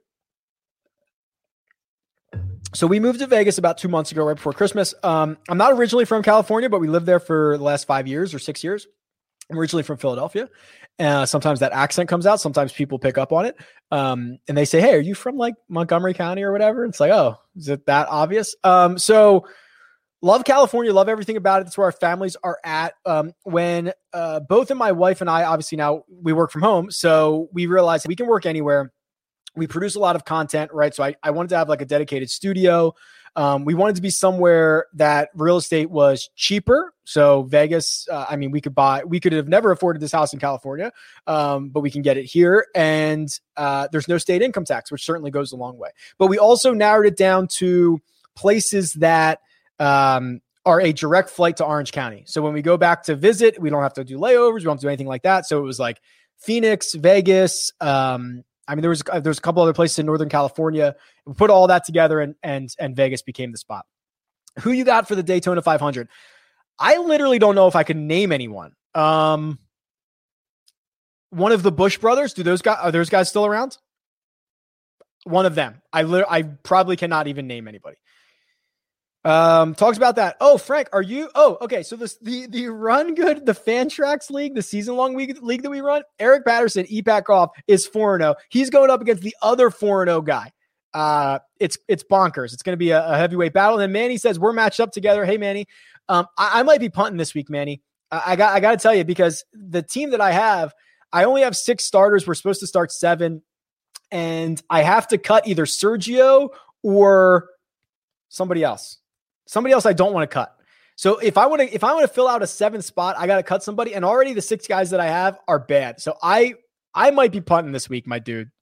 So we moved to Vegas about two months ago, right before Christmas. Um, I'm not originally from California, but we lived there for the last five years or six years. I'm originally from Philadelphia. Uh, sometimes that accent comes out. Sometimes people pick up on it. Um, and they say, hey, are you from like Montgomery County or whatever? It's like, oh, is it that obvious? Um, so love California, love everything about it. That's where our families are at. Um, when uh, both of my wife and I, obviously now we work from home, so we realized we can work anywhere. We produce a lot of content, right? So I, I wanted to have like a dedicated studio. Um, we wanted to be somewhere that real estate was cheaper. So Vegas, uh, I mean, we could buy, we could have never afforded this house in California, um, but we can get it here. And uh, there's no state income tax, which certainly goes a long way. But we also narrowed it down to places that Um, are a direct flight to Orange County. So when we go back to visit, we don't have to do layovers. We don't have to do anything like that. So it was like Phoenix, Vegas. Um, I mean, there was, there was a couple other places in Northern California. We put all that together and, and, and Vegas became the spot. Who you got for the Daytona five hundred? I literally don't know if I can name anyone. Um, one of the Bush brothers, do those guys, are those guys still around? One of them. I li- I probably cannot even name anybody. Um, talks about that. Oh, Frank, are you? Oh, okay. So this, the, the Run Good, the Fan Tracks League, the season long league, league that we run, Eric Patterson, E P A C Golf is four and oh. He's going up against the other four and oh guy. Uh, it's, it's bonkers. It's going to be a, a heavyweight battle. And then Manny says we're matched up together. Hey, Manny. Um, I, I might be punting this week, Manny. I, I got, I got to tell you, because the team that I have, I only have six starters. We're supposed to start seven, and I have to cut either Sergio or somebody else. Somebody else I don't want to cut. So if I want to, if I want to fill out a seventh spot, I got to cut somebody. And already the six guys that I have are bad. So I, I might be punting this week, my dude.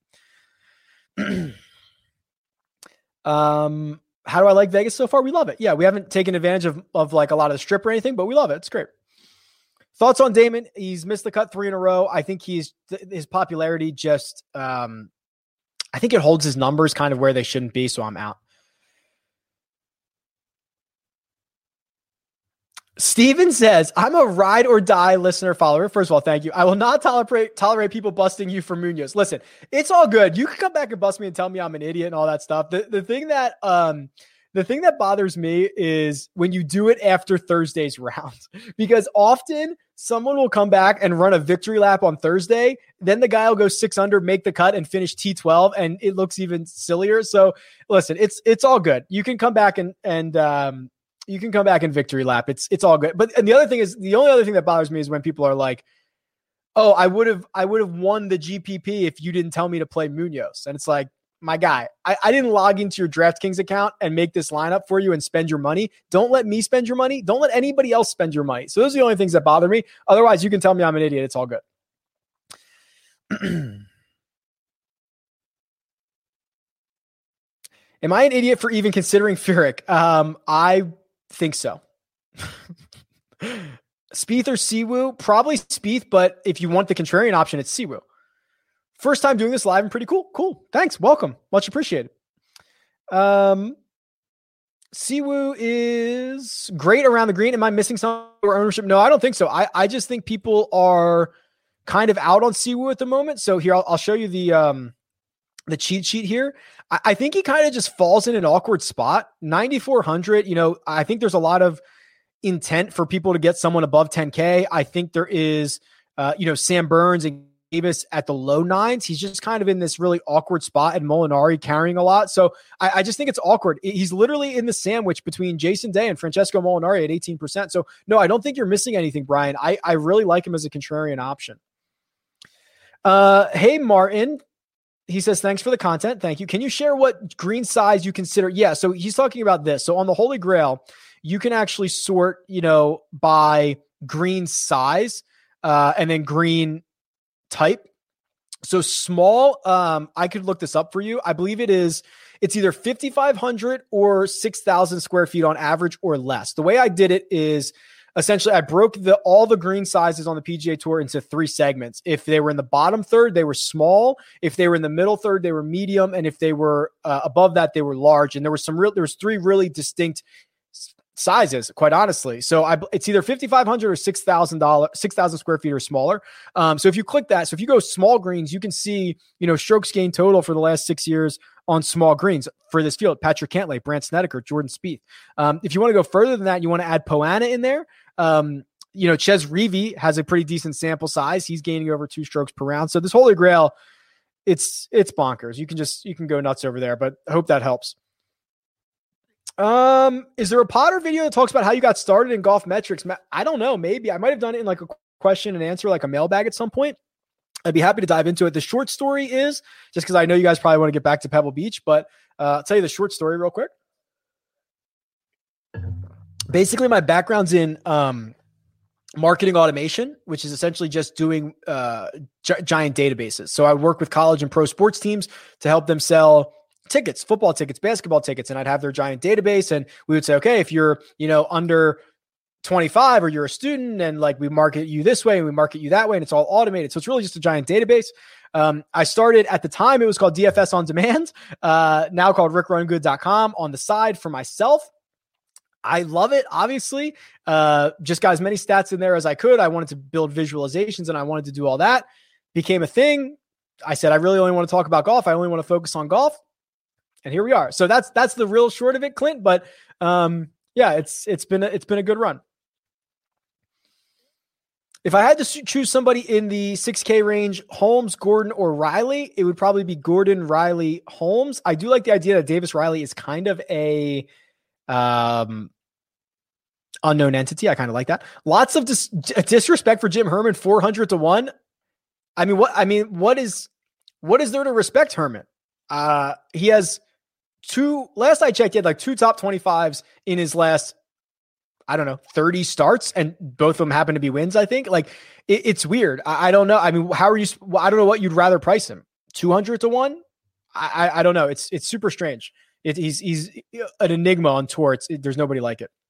um, how do I like Vegas so far? We love it. Yeah, we haven't taken advantage of, of like a lot of the strip or anything, but we love it. It's great. Thoughts on Damon? He's missed the cut three in a row. I think he's his popularity just, um, I think it holds his numbers kind of where they shouldn't be. So I'm out. Steven says, I'm a ride or die listener follower. First of all, thank you. I will not tolerate tolerate people busting you for Munoz. Listen, it's all good. You can come back and bust me and tell me I'm an idiot and all that stuff. The the thing that um the thing that bothers me is when you do it after Thursday's round, because often someone will come back and run a victory lap on Thursday. Then the guy will go six under, make the cut, and finish T twelve, and it looks even sillier. So listen, it's it's all good. You can come back and and um You can come back in victory lap. It's it's all good. But and the other thing is, the only other thing that bothers me is when people are like, "Oh, I would have I would have won the G P P if you didn't tell me to play Munoz." And it's like, my guy, I, I didn't log into your DraftKings account and make this lineup for you and spend your money. Don't let me spend your money. Don't let anybody else spend your money. So those are the only things that bother me. Otherwise, you can tell me I'm an idiot. It's all good. Am I an idiot for even considering Furyk? Um, I think so. Spieth or Siwoo? Probably Spieth, but if you want the contrarian option, it's Siwoo. First time doing this live and pretty cool. Cool. Thanks. Welcome. Much appreciated. Um, Siwoo is great around the green. Am I missing some ownership? No, I don't think so. I, I just think people are kind of out on Siwoo at the moment. So here, I'll, I'll show you the, um, the cheat sheet here. I, I think he kind of just falls in an awkward spot. ninety-four hundred, you know, I think there's a lot of, intent for people to get someone above ten K. I think there is, uh, you know, Sam Burns and Davis at the low nines. He's just kind of in this really awkward spot, and Molinari carrying a lot. So I, I just think it's awkward. He's literally in the sandwich between Jason Day and Francesco Molinari at eighteen percent. So no, I don't think you're missing anything, Brian. I, I really like him as a contrarian option. Uh, hey, Martin. He says, thanks for the content. Thank you. Can you share what green size you consider? Yeah. So he's talking about this. So on the Holy Grail, you can actually sort, you know, by green size, uh, and then green type. So small, um, I could look this up for you. I believe it is, it's either fifty-five hundred or six thousand square feet on average or less. The way I did it is essentially I broke the all the green sizes on the P G A Tour into three segments. If they were in the bottom third, they were small. If they were in the middle third, they were medium. And if they were uh, above that, they were large. And there was some real, there was three really distinct sizes, quite honestly. So I, it's either fifty-five hundred or six thousand dollars, six thousand square feet or smaller. Um, so if you click that, so if you go small greens, you can see, you know, strokes gained total for the last six years on small greens for this field. Patrick Cantlay, Brandt Snedeker, Jordan Spieth. Um, if you want to go further than that, you want to add Poana in there. Um, you know, Ches Reavie has a pretty decent sample size. He's gaining over two strokes per round. So this Holy Grail, it's, it's bonkers. You can just, you can go nuts over there, but I hope that helps. Um, is there a Potter video that talks about how you got started in golf metrics? I don't know. Maybe I might've done it in like a question and answer, like a mailbag at some point. I'd be happy to dive into it. The short story is, just because I know you guys probably want to get back to Pebble Beach, but uh, I'll tell you the short story real quick. Basically, my background's in um, marketing automation, which is essentially just doing uh, gi- giant databases. So I work with college and pro sports teams to help them sell tickets, football tickets, basketball tickets, and I'd have their giant database. And we would say, okay, if you're, you know, under twenty-five or you're a student, and like we market you this way and we market you that way, and it's all automated. So it's really just a giant database. Um, I started at the time, it was called D F S On Demand, uh, now called rick run good dot com on the side for myself. I love it. Obviously, uh, just got as many stats in there as I could. I wanted to build visualizations and I wanted to do all that. Became a thing. I said, I really only want to talk about golf. I only want to focus on golf. And here we are. So that's, that's the real short of it, Clint. But um, yeah, it's, it's been, a, it's been a good run. If I had to choose somebody in the six K range, Holmes, Gordon, or Riley, it would probably be Gordon, Riley, Holmes. I do like the idea that Davis Riley is kind of a um, unknown entity. I kind of like that. Lots of dis- disrespect for Jim Herman, four hundred to one. I mean, what, I mean, what is, what is there to respect Herman? Uh, he has two, last I checked, he had like two top twenty-fives in his last, I don't know, thirty starts, and both of them happen to be wins. I think like it, it's weird. I, I don't know. I mean, how are you, I don't know what you'd rather price him. two hundred to one. I, I, I don't know. It's, it's super strange. It, he's, he's an enigma on tour. It's, it, there's nobody like it.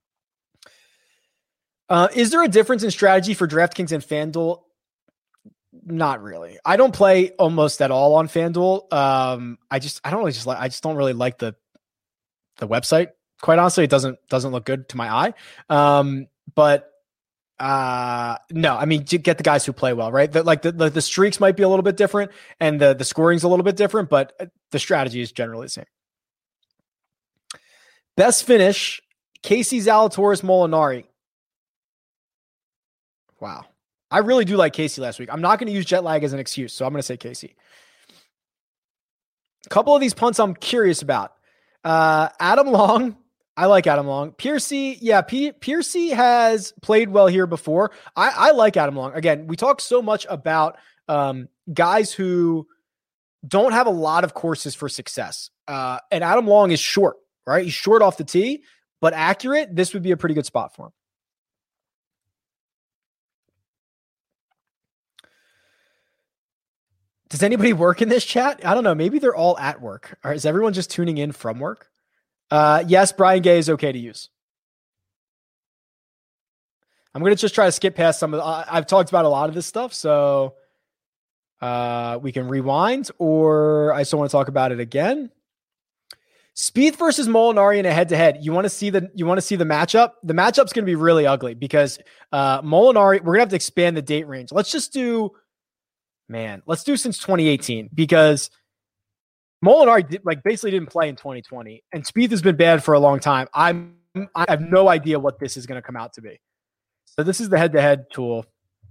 Uh, is there a difference in strategy for DraftKings and FanDuel? Not really. I don't play almost at all on FanDuel. Um, I just, I don't really just like, I just don't really like the, the website. Quite honestly, it doesn't, doesn't look good to my eye. Um, but, uh, no, I mean, you get the guys who play well, right? The, like the, the, the streaks might be a little bit different and the, the scoring's a little bit different, but the strategy is generally the same. Best finish, Casey Zalatoris Molinari. Wow. I really do like Casey last week. I'm not going to use jet lag as an excuse, so I'm going to say Casey. A couple of these punts I'm curious about. Uh, Adam Long. I like Adam Long. Piercy. Yeah, P- Piercy has played well here before. I, I like Adam Long. Again, we talk so much about um, guys who don't have a lot of courses for success. Uh, and Adam Long is short, right? He's short off the tee, but accurate. This would be a pretty good spot for him. Does anybody work in this chat? I don't know. Maybe they're all at work. Or is everyone just tuning in from work? Uh, yes, Brian Gay is okay to use. I'm going to just try to skip past some of the, uh, I've talked about a lot of this stuff, so uh, we can rewind, or I still want to talk about it again. Spieth versus Molinari in a head-to-head. You want to see the you want to see the matchup? The matchup's going to be really ugly because uh, Molinari, we're going to have to expand the date range. Let's just do Man, let's do since twenty eighteen because Molinari did, like basically didn't play in twenty twenty, and Spieth has been bad for a long time. I'm I have no idea what this is going to come out to be. So this is the head-to-head tool.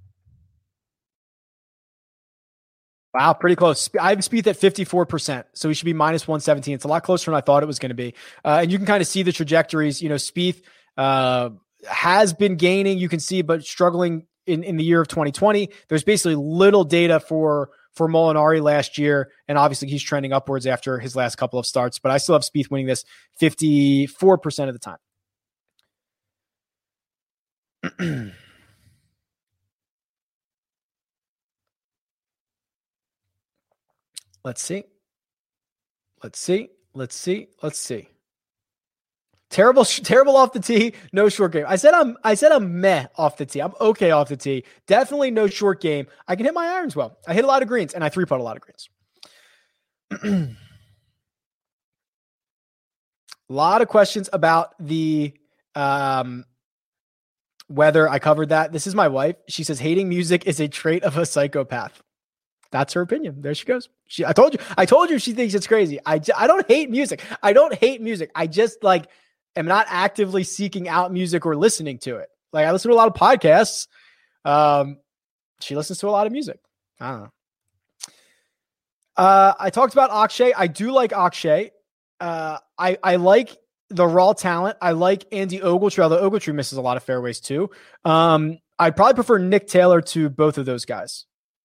Wow, pretty close. I have Spieth at fifty-four percent, so he should be minus one seventeen. It's a lot closer than I thought it was going to be. Uh, and you can kind of see the trajectories. You know, Spieth uh, has been gaining, you can see, but struggling in, in the year of twenty twenty. There's basically little data for for Molinari last year, and obviously he's trending upwards after his last couple of starts. But I still have Spieth winning this fifty-four percent of the time. Let's see. Let's see. Let's see. Let's see. Terrible, terrible off the tee. No short game. I said I'm. I said I'm meh off the tee. I'm okay off the tee. Definitely no short game. I can hit my irons well. I hit a lot of greens and I three putt a lot of greens. A lot of questions about the um, weather. I covered that. This is my wife. She says hating music is a trait of a psychopath. That's her opinion. There she goes. She, I told you, I told you she thinks it's crazy. I, I don't hate music. I don't hate music. I just like am not actively seeking out music or listening to it. Like I listen to a lot of podcasts. Um, she listens to a lot of music. I don't know. Uh, I talked about Akshay. I do like Akshay. Uh, I, I like the raw talent. I like Andy Ogletree, although Ogletree misses a lot of fairways too. Um, I'd probably prefer Nick Taylor to both of those guys.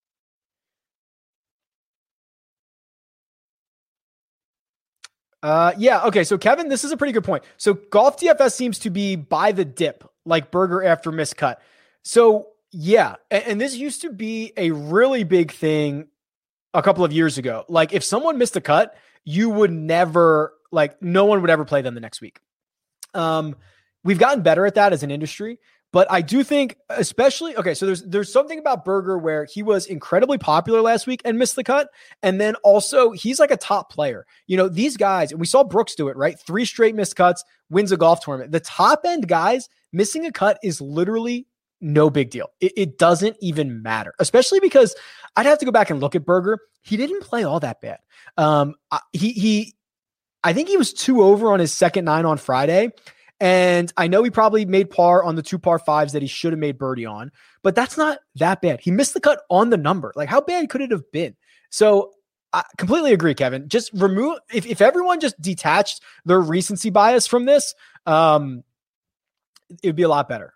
Uh, yeah. Okay. So Kevin, this is a pretty good point. So Golf D F S seems to be by the dip, like Berger after miscut. So yeah. And, and this used to be a really big thing a couple of years ago. Like if someone missed a cut, you would never, like no one would ever play them the next week. Um, we've gotten better at that as an industry. But I do think, especially, okay, so there's there's something about Berger where he was incredibly popular last week and missed the cut. And then also, he's like a top player. You know, these guys, and we saw Brooks do it, right? Three straight missed cuts, wins a golf tournament. The top end guys, missing a cut is literally no big deal. It, it doesn't even matter, especially because I'd have to go back and look at Berger. He didn't play all that bad. Um, he he, I think he was two over on his second nine on Friday. And I know he probably made par on the two par fives that he should have made birdie on, but that's not that bad. He missed the cut on the number. Like, how bad could it have been? So I completely agree, Kevin. Just remove, if, if everyone just detached their recency bias from this, um, it would be a lot better.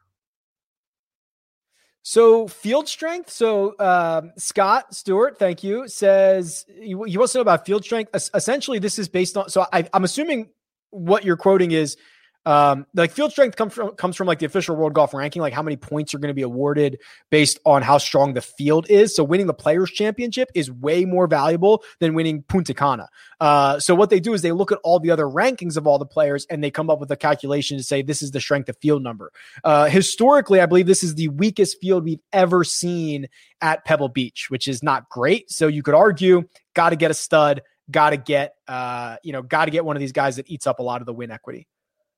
So field strength. So um, Scott Stewart, thank you, says he, he wants to know about field strength. Es- essentially, this is based on, so I, I'm assuming what you're quoting is, Um, like field strength comes from comes from like the official World Golf Ranking, like how many points are going to be awarded based on how strong the field is. So winning the Players Championship is way more valuable than winning Punta Cana. Uh, so what they do is they look at all the other rankings of all the players and they come up with a calculation to say this is the strength of field number. Uh, historically, I believe this is the weakest field we've ever seen at Pebble Beach, which is not great. So you could argue, got to get a stud, got to get uh, you know, got to get one of these guys that eats up a lot of the win equity.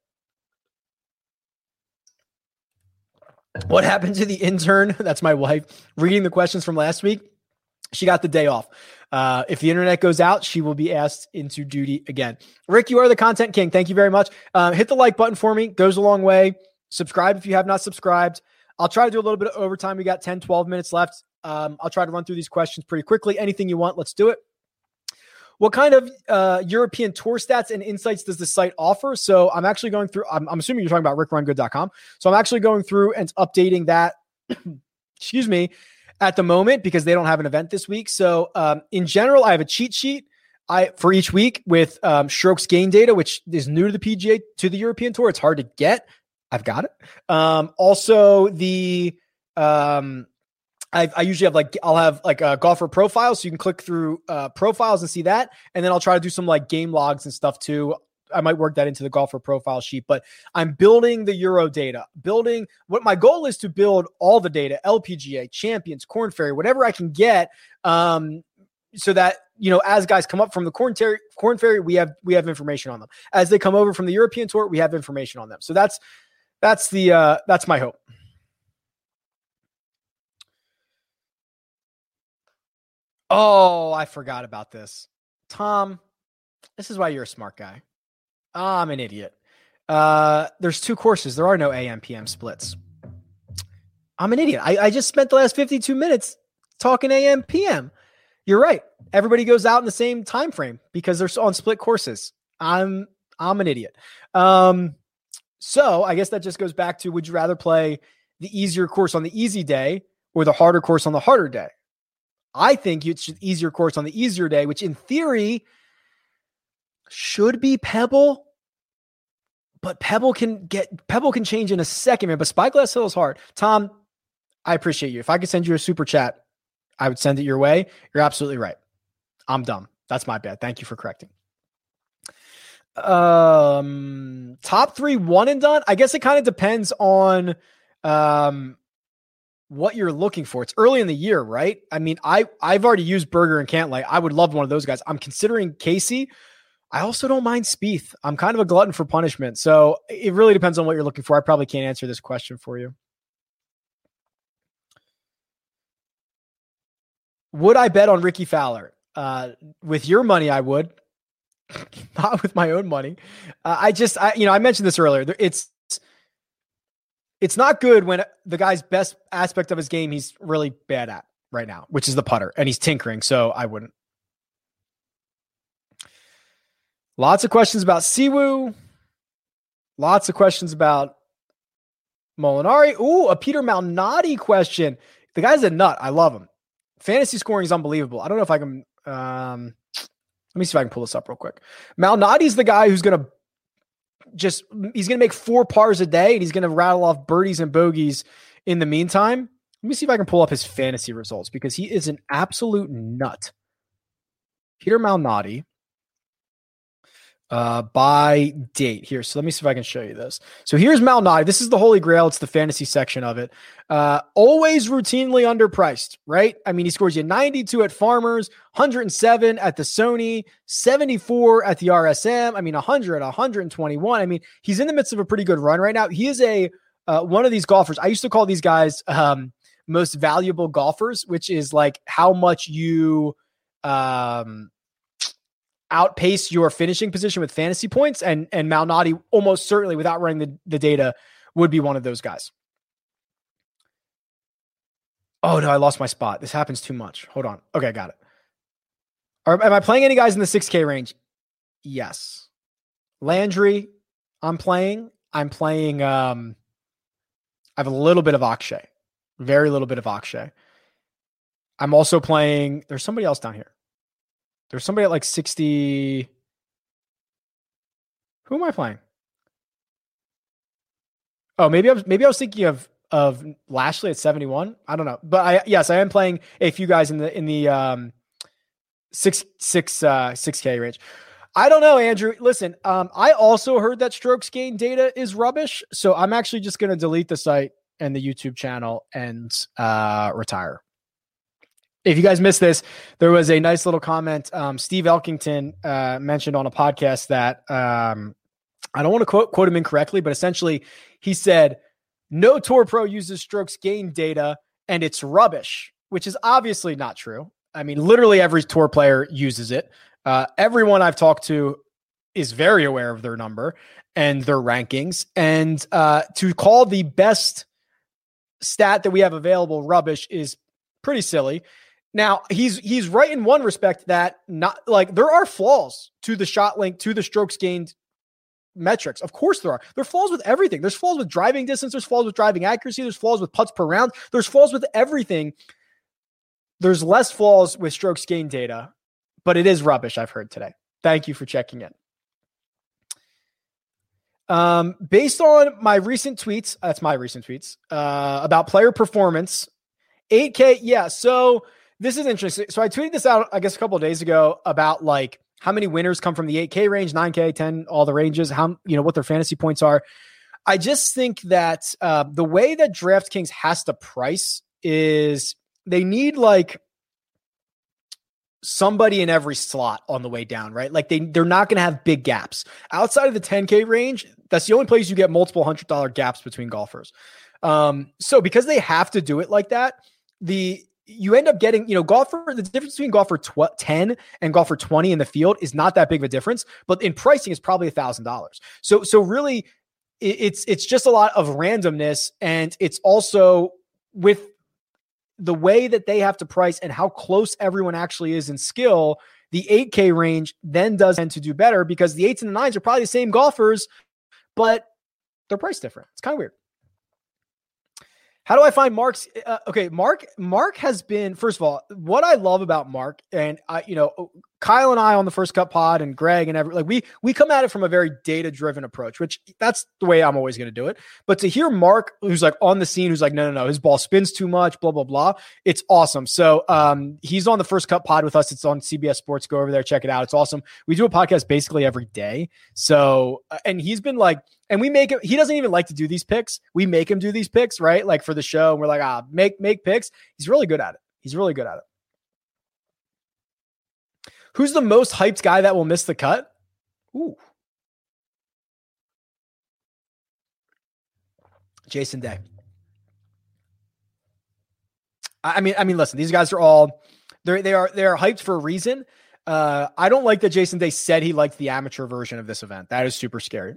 What happened to the intern? That's my wife reading the questions from last week. She got the day off. Uh, if the internet goes out, she will be asked into duty again. Rick, you are the content king. Thank you very much. Uh, hit the like button for me. Goes a long way. Subscribe if you have not subscribed. I'll try to do a little bit of overtime. We got ten, twelve minutes left. Um, I'll try to run through these questions pretty quickly. Anything you want, let's do it. What kind of uh, European tour stats and insights does the site offer? So I'm actually going through, I'm, I'm assuming you're talking about rick run good dot com. So I'm actually going through and updating that, excuse me, at the moment because they don't have an event this week. So um, in general, I have a cheat sheet I for each week with um, strokes gain data, which is new to the P G A, to the European Tour. It's hard to get. I've got it. Um, also, the... Um, I, I usually have like, I'll have like a golfer profile. So you can click through uh, profiles and see that. And then I'll try to do some like game logs and stuff too. I might work that into the golfer profile sheet, but I'm building the Euro data, building what my goal is to build all the data, L P G A, Champions, Corn Ferry, whatever I can get. Um, so that, you know, as guys come up from the Corn Ferry, Corn Ferry, we have, we have information on them. As they come over from the European Tour, we have information on them. So that's, that's the, uh, that's my hope. Oh, I forgot about this. Tom, this is why you're a smart guy. Oh, I'm an idiot. Uh, there's two courses. There are no A M P M splits. I'm an idiot. I, I just spent the last fifty-two minutes talking A M P M. You're right. Everybody goes out in the same time frame because they're on split courses. I'm I'm an idiot. Um, so I guess that just goes back to, would you rather play the easier course on the easy day or the harder course on the harder day? I think it's the easier course on the easier day, which in theory should be Pebble. But Pebble can get Pebble can change in a second, man. But Spyglass Hill is hard. Tom, I appreciate you. If I could send you a super chat, I would send it your way. You're absolutely right. I'm dumb. That's my bad. Thank you for correcting. Um, top three one and done. I guess it kind of depends on um what you're looking for. It's early in the year, right? I mean, I I've already used Berger and Cantlay. I would love one of those guys. I'm considering Casey. I also don't mind Spieth. I'm kind of a glutton for punishment. So it really depends on what you're looking for. I probably can't answer this question for you. Would I bet on Ricky Fowler? Uh, with your money, I would. Not with my own money. Uh, I just, I, you know, I mentioned this earlier. It's, it's not good when the guy's best aspect of his game he's really bad at right now, which is the putter, and he's tinkering. So I wouldn't. Lots of questions about Siwoo. Lots of questions about Molinari. Ooh, a Peter Malnati question. The guy's a nut. I love him. Fantasy scoring is unbelievable. I don't know if I can. Um, let me see if I can pull this up real quick. Malnati's the guy who's going to just, he's going to make four pars a day, and he's going to rattle off birdies and bogeys in the meantime. Let me see if I can pull up his fantasy results, because he is an absolute nut. Peter Malnati. Uh, by date here. So let me see if I can show you this. So here's Malnati. This is the holy grail. It's the fantasy section of it. Uh, always routinely underpriced, right? I mean, he scores you ninety-two at Farmers, one hundred seven at the Sony, seventy-four at the R S M. I mean, one hundred, one hundred twenty-one. I mean, he's in the midst of a pretty good run right now. He is a, uh, one of these golfers. I used to call these guys, um, most valuable golfers, which is like how much you, um, outpace your finishing position with fantasy points, and and Malnati almost certainly, without running the, the data, would be one of those guys. Oh no, I lost my spot. This happens too much. Hold on. Okay, got it. Are, am I playing any guys in the six K range? Yes. Landry, I'm playing. I'm playing. Um, I have a little bit of Akshay, very little bit of Akshay. I'm also playing. There's somebody else down here. There's somebody at like sixty. Who am I playing? Oh, maybe I was maybe I was thinking of of Lashley at seventy-one. I don't know, but I yes, I am playing a few guys in the in the um six six uh six K range. I don't know, Andrew. Listen, um, I also heard that strokes gain data is rubbish, so I'm actually just going to delete the site and the YouTube channel and uh retire. If you guys missed this, there was a nice little comment. Um, Steve Elkington uh, mentioned on a podcast that um, I don't want to quote, quote him incorrectly, but essentially he said, no Tour Pro uses strokes gain data and it's rubbish, which is obviously not true. I mean, literally every Tour player uses it. Uh, everyone I've talked to is very aware of their number and their rankings. And uh, to call the best stat that we have available rubbish is pretty silly. Now, he's he's right in one respect that not like there are flaws to the shot link, to the strokes gained metrics. Of course there are. There are flaws with everything. There's flaws with driving distance. There's flaws with driving accuracy. There's flaws with putts per round. There's flaws with everything. There's less flaws with strokes gained data, but it is rubbish, I've heard today. Thank you for checking in. Um, based on my recent tweets, that's my recent tweets, uh, about player performance, eight K, yeah, so... This is interesting. So I tweeted this out, I guess, a couple of days ago about like how many winners come from the eight K range, nine K, ten, all the ranges, how, you know, what their fantasy points are. I just think that uh, the way that DraftKings has to price is they need like somebody in every slot on the way down, right? Like they, they're not going to have big gaps outside of the ten K range. That's the only place you get multiple hundred dollar gaps between golfers. Um, so because they have to do it like that, the, you end up getting, you know, golfer, the difference between golfer tw- ten and golfer twenty in the field is not that big of a difference, but in pricing is probably a thousand dollars. So, so really it, it's it's just a lot of randomness, and it's also with the way that they have to price and how close everyone actually is in skill. The eight K range then does tend to do better because the eights and the nines are probably the same golfers, but they're priced different. It's kind of weird. How do I find Mark's? Uh, okay, Mark. Mark has been, first of all, what I love about Mark, and I, you know, Kyle and I on the First Cut Pod, and Greg and every, like we we come at it from a very data driven approach, which that's the way I'm always going to do it. But to hear Mark, who's like on the scene, who's like, no, no, no, his ball spins too much, blah blah blah. It's awesome. So um, he's on the First Cut Pod with us. It's on C B S Sports. Go over there, check it out. It's awesome. We do a podcast basically every day. So and he's been like. And we make it, he doesn't even like to do these picks. We make him do these picks, right? Like for the show. And we're like, ah, make, make picks. He's really good at it. He's really good at it. Who's the most hyped guy that will miss the cut? Ooh. Jason Day. I mean, I mean, listen, these guys are all, they're, they are, they're hyped for a reason. Uh, I don't like that Jason Day said he liked the amateur version of this event. That is super scary.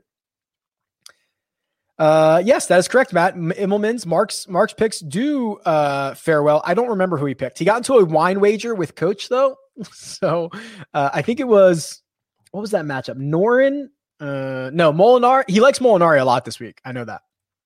Uh, yes, that is correct, Matt. Immelman's Mark's Mark's picks do uh, fare well. I don't remember who he picked. He got into a wine wager with Coach though, so uh, I think it was what was that matchup? Norin? Uh, no, Molinari. He likes Molinari a lot this week. I know that.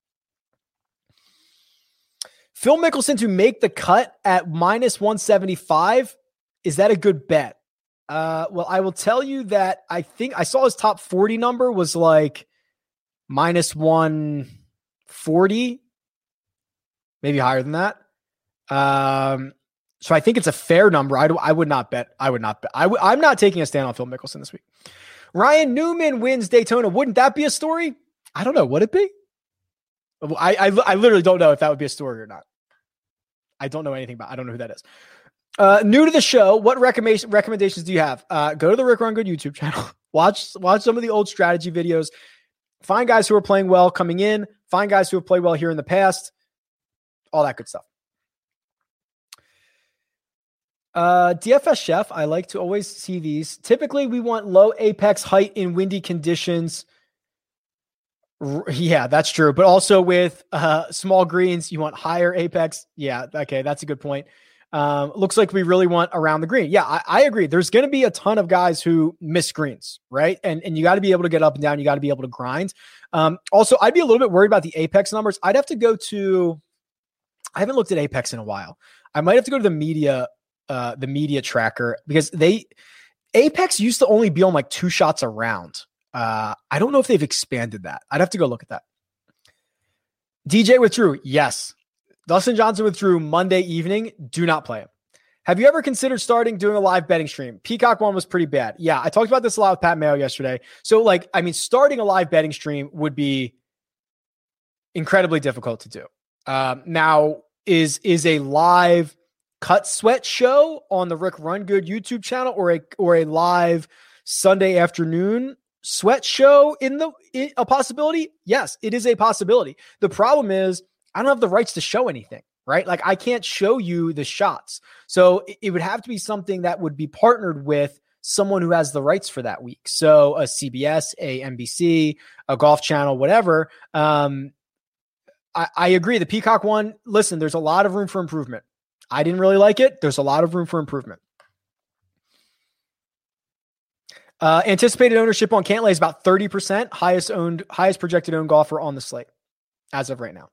Phil Mickelson to make the cut at minus one seventy-five. Is that a good bet? Uh, well, I will tell you that I think I saw his top forty number was like minus one forty, maybe higher than that. Um, so I think it's a fair number. I, do, I would not bet. I would not bet. I w- I'm not taking a stand on Phil Mickelson this week. Ryan Newman wins Daytona. Wouldn't that be a story? I don't know. Would it be? I, I, I literally don't know if that would be a story or not. I don't know anything about, I don't know who that is. Uh, new to the show. What recommendation, recommendations do you have? Uh, go to the Rick Run Good YouTube channel. Watch, watch some of the old strategy videos. Find guys who are playing well coming in. Find guys who have played well here in the past. All that good stuff. Uh, D F S Chef, I like to always see these. Typically, we want low apex height in windy conditions. R- yeah, that's true. But also with uh, small greens, you want higher apex. Yeah, okay, that's a good point. Um, looks like we really want around the green. Yeah, I, I agree. There's going to be a ton of guys who miss greens, right? And and you got to be able to get up and down. You got to be able to grind. Um, also, I'd be a little bit worried about the apex numbers. I'd have to go to. I haven't looked at apex in a while. I might have to go to the media, uh, the media tracker because they apex used to only be on like two shots around. Uh, I don't know if they've expanded that. I'd have to go look at that. D J withdrew. Yes. Dustin Johnson withdrew Monday evening. Do not play him. Have you ever considered starting doing a live betting stream? Peacock one was pretty bad. Yeah, I talked about this a lot with Pat Mayo yesterday. So, like, I mean, starting a live betting stream would be incredibly difficult to do. Um, now, is is a live cut sweat show on the Rick Run Good YouTube channel or a or a live Sunday afternoon sweat show in the in a possibility? Yes, it is a possibility. The problem is I don't have the rights to show anything, right? Like I can't show you the shots. So it, it would have to be something that would be partnered with someone who has the rights for that week. So a C B S, a N B C, a Golf Channel, whatever. Um, I, I agree. The Peacock one, listen, there's a lot of room for improvement. I didn't really like it. There's a lot of room for improvement. Uh, anticipated ownership on Cantlay is about thirty percent, highest owned, highest projected owned golfer on the slate as of right now.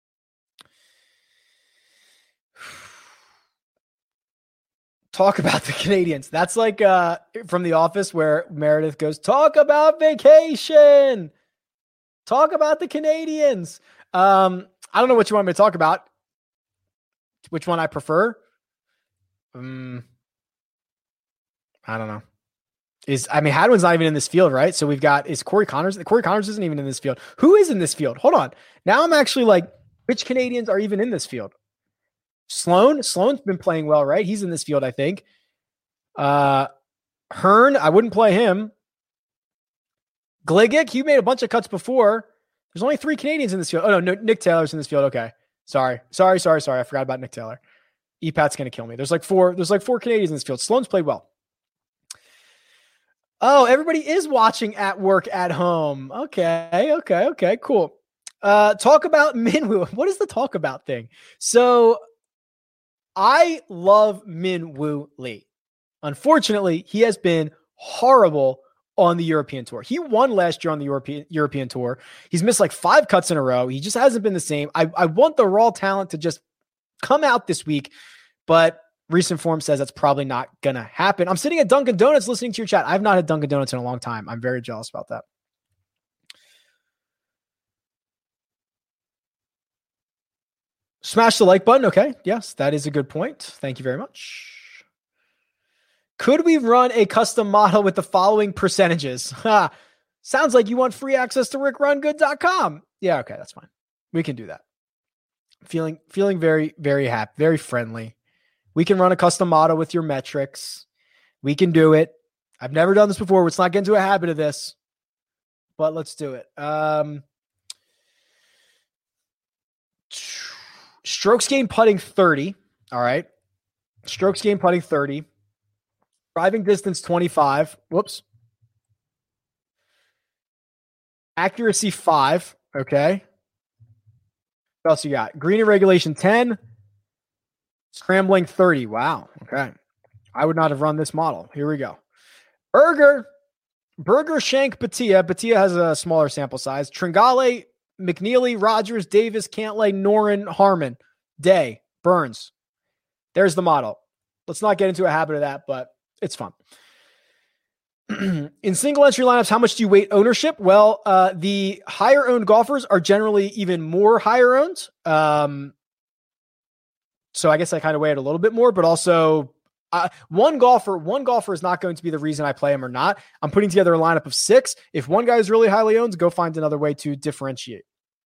Talk about the Canadians. That's like uh, from The Office where Meredith goes, talk about vacation. Talk about the Canadians. Um, I don't know what you want me to talk about. Which one I prefer? Um, I don't know. Is I mean, Hadwin's not even in this field, right? So we've got, is Corey Connors? Corey Connors isn't even in this field. Who is in this field? Hold on. Now I'm actually like, which Canadians are even in this field? Sloan? Sloan's been playing well, right? He's in this field, I think. Uh, Hearn, I wouldn't play him. Gligic, he made a bunch of cuts before. There's only three Canadians in this field. Oh, no, no Nick Taylor's in this field. Okay. Sorry. Sorry, sorry, sorry. I forgot about Nick Taylor. E-Pat's going to kill me. There's like four, there's like four Canadians in this field. Sloan's played well. Oh, everybody is watching at work at home. Okay, okay, okay, cool. Uh, talk about Minwoo. What is the talk about thing? So I love Minwoo Lee. Unfortunately, he has been horrible on the European tour. He won last year on the European European tour. He's missed like five cuts in a row. He just hasn't been the same. I, I want the raw talent to just come out this week, but recent form says that's probably not going to happen. I'm sitting at Dunkin' Donuts listening to your chat. I've not had Dunkin' Donuts in a long time. I'm very jealous about that. Smash the like button. Okay. Yes, that is a good point. Thank you very much. Could we run a custom model with the following percentages? Ha. Sounds like you want free access to rick run good dot com. Yeah, okay, that's fine. We can do that. Feeling feeling very, very happy, very friendly. We can run a custom model with your metrics. We can do it. I've never done this before. Let's not get into a habit of this, but let's do it. Um, strokes gained putting thirty. All right. Strokes gained putting thirty. Driving distance twenty-five. Whoops. Accuracy five. Okay. What else you got? Green and regulation ten. Scrambling thirty. Wow. Okay. I would not have run this model. Here we go. Berger. Berger, Shank, Batia. Batia has a smaller sample size. Tringale, McNeely, Rogers, Davis, Cantlay, Noren, Harmon, Day, Burns. There's the model. Let's not get into a habit of that, but it's fun. In single entry lineups, how much do you weight ownership? Well, uh, the higher owned golfers are generally even more higher owned. Um, so I guess I kind of weigh it a little bit more, but also uh, one golfer, one golfer is not going to be the reason I play him or not. I'm putting together a lineup of six. If one guy is really highly owned, go find another way to differentiate.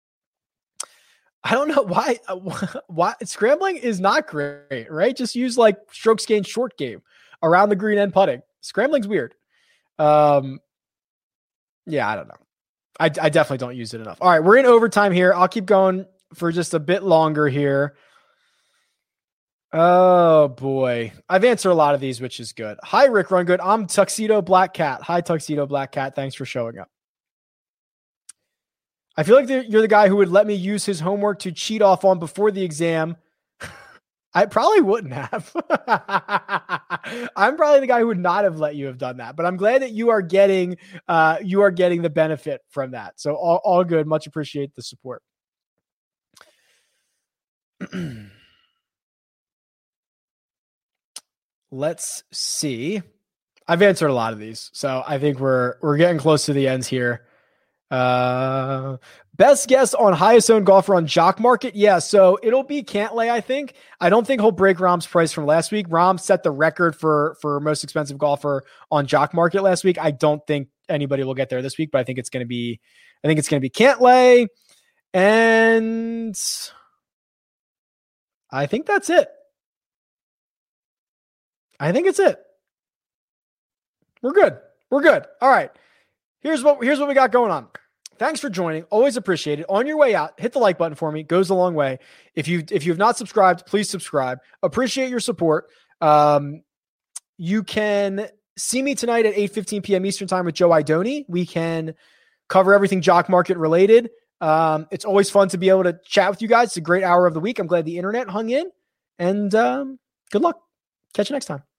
I don't know why, uh, why scrambling is not great, right? Just use like strokes gained short game around the green and putting. Scrambling's weird. Um, yeah, I don't know. I, I definitely don't use it enough. All right, we're in overtime here. I'll keep going for just a bit longer here. Oh boy. I've answered a lot of these, which is good. Hi, Rick Run Good. I'm Tuxedo Black Cat. Hi, Tuxedo Black Cat. Thanks for showing up. I feel like you're the guy who would let me use his homework to cheat off on before the exam. I probably wouldn't have. I'm probably the guy who would not have let you have done that, but I'm glad that you are getting, uh, you are getting the benefit from that. So all, all good. Much appreciate the support. Let's see. I've answered a lot of these, so I think we're, we're getting close to the ends here. Uh, best guess on highest owned golfer on Jock Market. Yeah. So it'll be Cantlay. I think, I don't think he'll break Rahm's price from last week. Rahm set the record for, for most expensive golfer on Jock Market last week. I don't think anybody will get there this week, but I think it's going to be, I think it's going to be Cantlay. And I think that's it. I think it's it. We're good. We're good. All right. Here's what, here's what we got going on. Thanks for joining. Always appreciate it. On your way out, hit the like button for me. Goes a long way. If you, if you've not subscribed, please subscribe. Appreciate your support. Um, you can see me tonight at eight fifteen p.m. Eastern time with Joe Idoni. We can cover everything Jock Market related. Um, it's always fun to be able to chat with you guys. It's a great hour of the week. I'm glad the internet hung in, and um, good luck. Catch you next time.